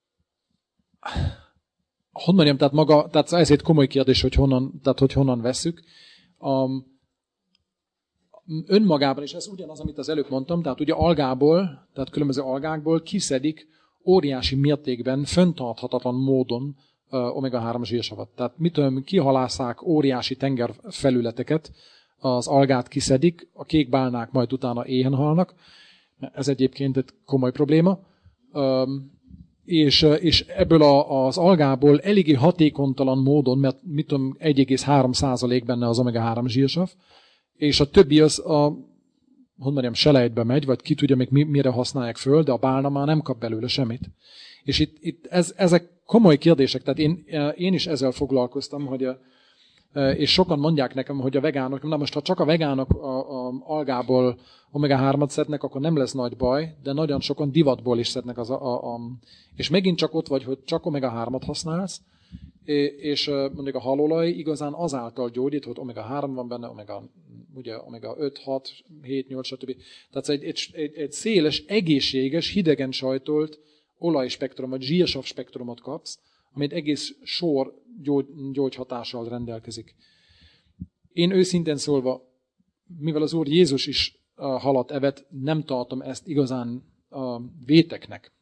honnan, tehát maga, tehát ez egy komoly kérdés, hogy honnan, tehát hogy honnan vesszük. A, önmagában is ez ugyanaz, amit az előbb mondtam, tehát ugye algából, tehát különböző algákból kiszedik óriási mértékben, fenntarthatatlan módon uh, omega három zsírsavat. Tehát mit tudom, kihalásszák óriási tengerfelületeket, az algát kiszedik, a kék bálnák majd utána éhen halnak. Ez egyébként egy komoly probléma. Um, és, és ebből a, az algából eléggé hatékontalan módon, mert mit tudom, egy egész három százalék benne az omega három zsírsav, és a többi az a, hogy mondjam, selejtbe megy, vagy ki tudja még mire használják föl, de a bálna már nem kap belőle semmit. És itt, itt ez, ezek komoly kérdések, tehát én, én is ezzel foglalkoztam, hogy és sokan mondják nekem, hogy a vegánok, na most ha csak a vegánok a, a algából omega hármat szednek, akkor nem lesz nagy baj, de nagyon sokan divatból is szednek. Az a, a, a, és megint csak ott vagy, hogy csak omega hármat használsz, és mondjuk a halolaj igazán azáltal gyógyít, hogy omega három van benne, omega, ugye, omega öt, hat, hét, nyolc, stb. Tehát egy, egy, egy, egy széles, egészséges, hidegen sajtolt olajspektrum, vagy zsírsav spektrumot kapsz, amit egész sor gyógy, gyógyhatással rendelkezik. Én őszintén szólva, mivel az Úr Jézus is uh, halat evett, nem tartom ezt igazán uh, véteknek.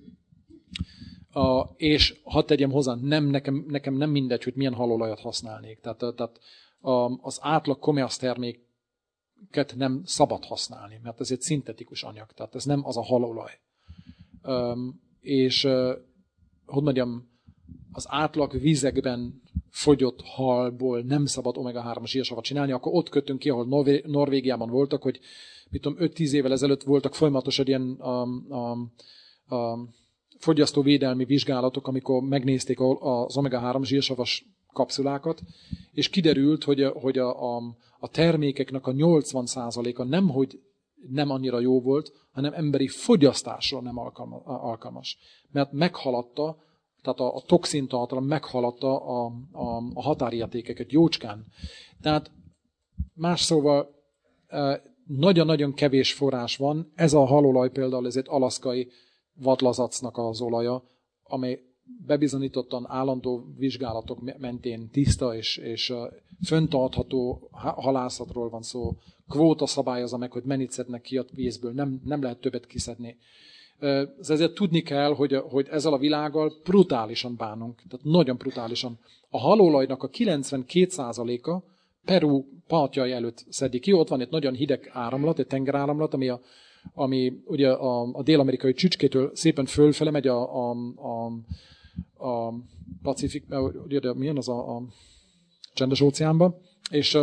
Uh, és hadd tegyem hozzá, nem, nekem, nekem nem mindegy, hogy milyen halolajat használnék. Tehát, tehát um, az átlag commerce terméket nem szabad használni, mert ez egy szintetikus anyag, tehát ez nem az a halolaj. Um, és, uh, hogy mondjam, az átlag vízekben fogyott halból nem szabad omega három zsírsavat csinálni, akkor ott kötünk ki, ahol Norvé- Norvégiában voltak, hogy mit tudom, öt-tíz évvel ezelőtt voltak folyamatosan ilyen um, um, um, fogyasztóvédelmi vizsgálatok, amikor megnézték az omega három zsírsavas kapszulákat, és kiderült, hogy, hogy a, a, a termékeknek a nyolcvan százaléka nem, hogy nem annyira jó volt, hanem emberi fogyasztásra nem alkalmas. Mert meghaladta, tehát a, a toxintartalom meghaladta a, a, a határértékeket jócskán. Tehát más szóval nagyon-nagyon kevés forrás van. Ez a halolaj például, ez egy alaszkai vadlazacnak az olaja, amely bebizonyítottan állandó vizsgálatok mentén tiszta és, és föntartható halászatról van szó. Kvóta szabályozza meg, hogy mennyit szednek ki a vízből, nem, nem lehet többet kiszedni. Ezért tudni kell, hogy, hogy ezzel a világgal brutálisan bánunk, tehát nagyon brutálisan. A halóolajnak a kilencvenkét százaléka Peru partjai előtt szedik ki. Ott van egy nagyon hideg áramlat, egy tengeráramlat, ami, a, ami ugye a, a dél-amerikai csücskétől szépen fölfele megy a, a, a, a Pacifik, ugye milyen az a, a Csendes óceánba, és,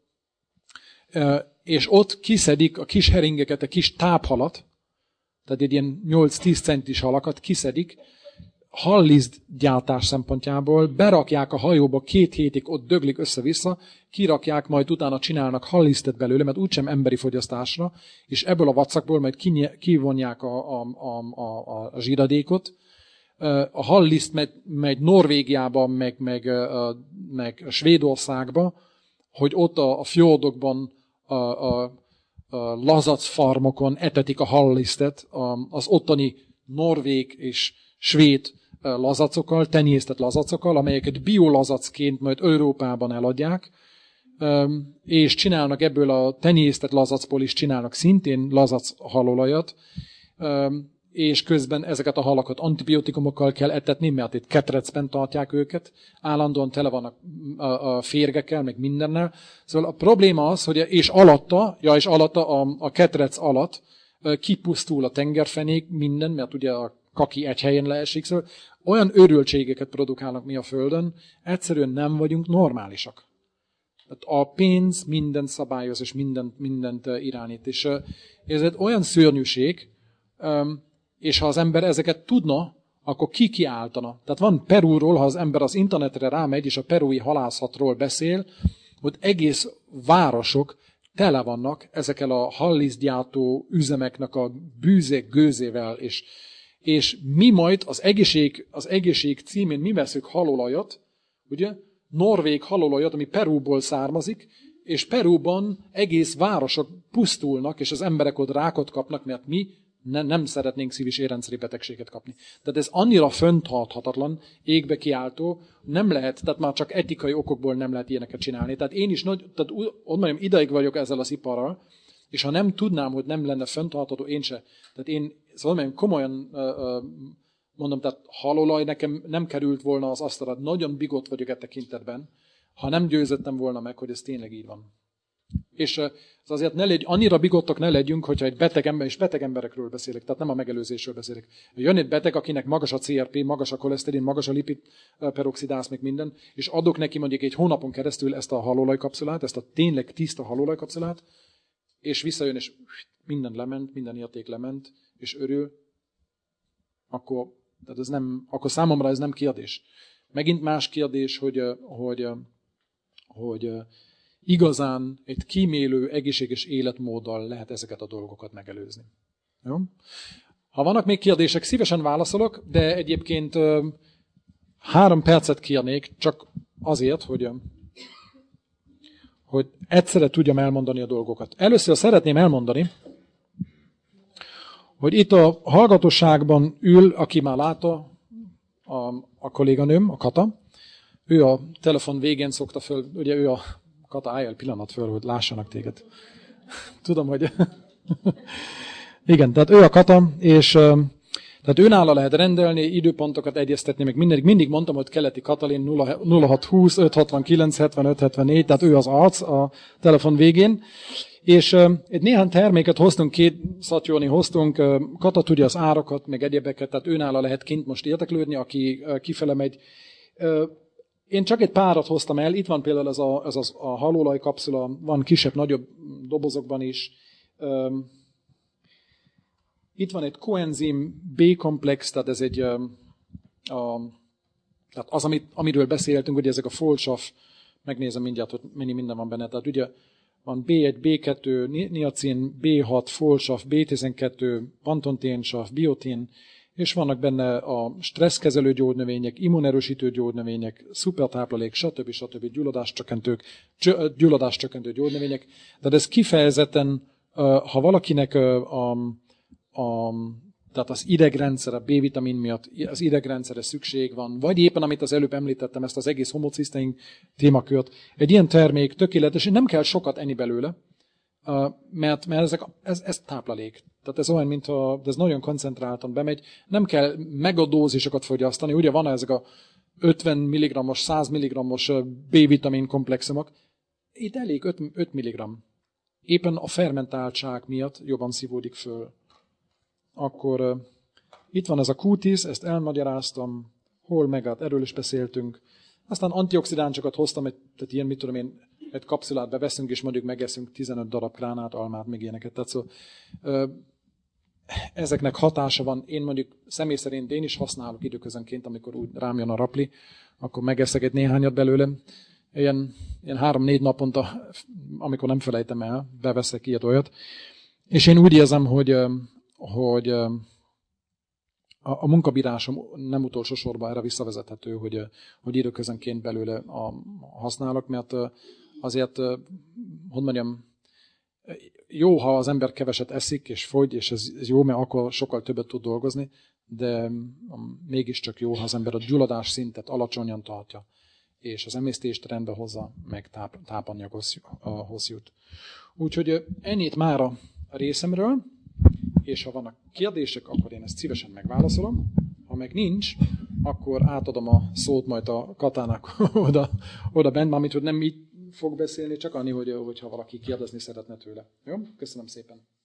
és ott kiszedik a kis heringeket, a kis táphalat, tehát egy ilyen nyolc-tíz centis halakat kiszedik, hallizdgyártás szempontjából, berakják a hajóba, két hétig ott döglik össze-vissza, kirakják, majd utána csinálnak hallisztet belőle, mert úgysem emberi fogyasztásra, és ebből a vacakból majd kivonják a, a, a, a, a zsíradékot. A halliszt megy, megy Norvégiába, meg, meg, meg Svédországba, hogy ott a, a fjordokban, a, a, a lazacfarmokon etetik a hallisztet az ottani norvég és svéd lazacokkal, tenyésztett lazacokkal, amelyeket biolazacként majd Európában eladják, és csinálnak ebből a tenyésztett lazacból is csinálnak szintén lazac halolajat, és közben ezeket a halakat antibiotikumokkal kell etetni, mert itt ketrecben tartják őket, állandóan tele vannak a férgekkel, meg mindennel. Szóval a probléma az, hogy és alatta, ja és alatta a, a ketrec alatt kipusztul a tengerfenék, minden, mert ugye a kaki egy helyen leesik, szóval olyan őrültségeket produkálnak mi a Földön, egyszerűen nem vagyunk normálisak. A pénz mindent szabályoz, és mindent, mindent irányít. És ez egy olyan szörnyűség, és ha az ember ezeket tudna, akkor ki kiáltana. Tehát van Perúról, ha az ember az internetre rámegy, és a perui halászatról beszél, hogy egész városok tele vannak ezekkel a hallisztgyártó üzemeknek a bűzek gőzével, és, és mi majd az egészség, az egészség címén mi veszünk halolajat, ugye, norvég halolajat, ami Perúból származik, és Perúban egész városok pusztulnak, és az emberek ott rákot kapnak, mert mi ne, nem szeretnénk szív- és érrendszeri betegséget kapni. Tehát ez annyira fönttarthatatlan, égbe kiáltó, nem lehet, tehát már csak etikai okokból nem lehet ilyeneket csinálni. Tehát én is nagy, tehát úgy mondjam, ideig vagyok ezzel az iparral, és ha nem tudnám, hogy nem lenne fönttartható, én se. Tehát én, szóval mondjam, komolyan mondom, tehát halolaj nekem nem került volna az asztalra. Nagyon bigott vagyok e tekintetben, ha nem győzöttem volna meg, hogy ez tényleg így van. És az azért ne legy, annyira bigottak ne legyünk, hogyha egy beteg ember, és beteg emberekről beszélek, tehát nem a megelőzésről beszélek. Jön egy beteg, akinek magas a cé er pé, magas a koleszterin, magas a lipid peroxidáz, meg minden, és adok neki mondjuk egy hónapon keresztül ezt a halolajkapszulát, ezt a tényleg tiszta halolajkapszulát, és visszajön, és minden lement, minden érték lement, és örül, akkor, tehát ez nem, akkor számomra ez nem kérdés. Megint más kérdés, hogy, hogy, hogy igazán egy kímélő, egészséges életmóddal lehet ezeket a dolgokat megelőzni. Jó? Ha vannak még kérdések, szívesen válaszolok, de egyébként három percet kérnék, csak azért, hogy, hogy egyszerre tudjam elmondani a dolgokat. Először szeretném elmondani, hogy itt a hallgatóságban ül, aki már látta, a, a kolléganőm, a Kata. Ő a telefon végén szokta föl, ugye ő a Kata, állj el pillanat föl, hogy lássanak téged. Tudom, hogy... Igen, tehát ő a Kata, és tehát őnála lehet rendelni, időpontokat egyeztetni, meg mindig, mindig mondtam, hogy Keleti Katalin nulla hat húsz öt hatvankilenc hetvenöt hetvennégy, tehát ő az arc a telefon végén. És uh, egy néhány terméket hoztunk, két szatyorni hoztunk, uh, Kata tudja az árakat, meg egyebeket, tehát őnála lehet kint most érdeklődni, aki uh, kifele megy. Uh, én csak egy párat hoztam el, itt van például ez a, ez az, a halolaj kapszula, van kisebb, nagyobb dobozokban is. Uh, itt van egy koenzim B-komplex, tehát ez egy, uh, a, tehát az, amit, amiről beszéltünk, ugye ezek a folsav, megnézem mindjárt, hogy mennyi minden van benne, tehát ugye van bé egy, bé kettő, niacin, bé hat, folsav, bé tizenkettő, pantonténsav, biotin, és vannak benne a stresszkezelő gyógynövények, immunerősítő gyógynövények, szupertáplálék, stb. stb. gyulladáscsökkentők, gyulladáscsökkentő gyógynövények. Tehát ez kifejezetten, ha valakinek a, a, tehát az idegrendszer, a B-vitamin miatt az idegrendszerre szükség van, vagy éppen, amit az előbb említettem, ezt az egész homocisztein témakört. Egy ilyen termék tökéletes, és nem kell sokat enni belőle, mert, mert ezek, ez, ez táplálék. Tehát ez olyan, mintha ez nagyon koncentráltan bemegy, nem kell megadózisokat fogyasztani, ugye van ezek a ötven milligrammos, száz milligrammos B-vitamin komplexumok, itt elég öt milligramm. Éppen a fermentáltság miatt jobban szívódik föl. Akkor uh, itt van ez a kú tíz, ezt elmagyaráztam, hol megát, erről is beszéltünk. Aztán antioxidánsokat hoztam, egy, tehát ilyen, mit tudom én, egy kapszulát beveszünk, és mondjuk megeszünk tizenöt darab gránát, almát, még ilyeneket. Tehát szó, uh, ezeknek hatása van. Én mondjuk személy szerint én is használok időközönként, amikor úgy rám jön a rapli, akkor megeszek egy néhányat belőlem. Ilyen, ilyen három-négy naponta, amikor nem felejtem el, beveszek ilyet olyat. És én úgy érzem, hogy, hogy a, a munkabírásom nem utolsó sorban erre visszavezethető, hogy, hogy időközönként belőle a, használok, mert azért, hogy mondjam, jó, ha az ember keveset eszik és fogy, és ez, ez jó, mert akkor sokkal többet tud dolgozni, de mégiscsak jó, ha az ember a gyulladás szintet alacsonyan tartja, és az emésztést rendbe hozza, meg táp, tápanyaghoz jut. Úgyhogy ennyit már a részemről, és ha vannak kérdések, akkor én ezt szívesen megválaszolom. Ha meg nincs, akkor átadom a szót majd a Katának oda, oda bent, mármint, hogy nem így fog beszélni, csak annyi, hogy, hogyha valaki kérdezni szeretne tőle. Jó? Köszönöm szépen.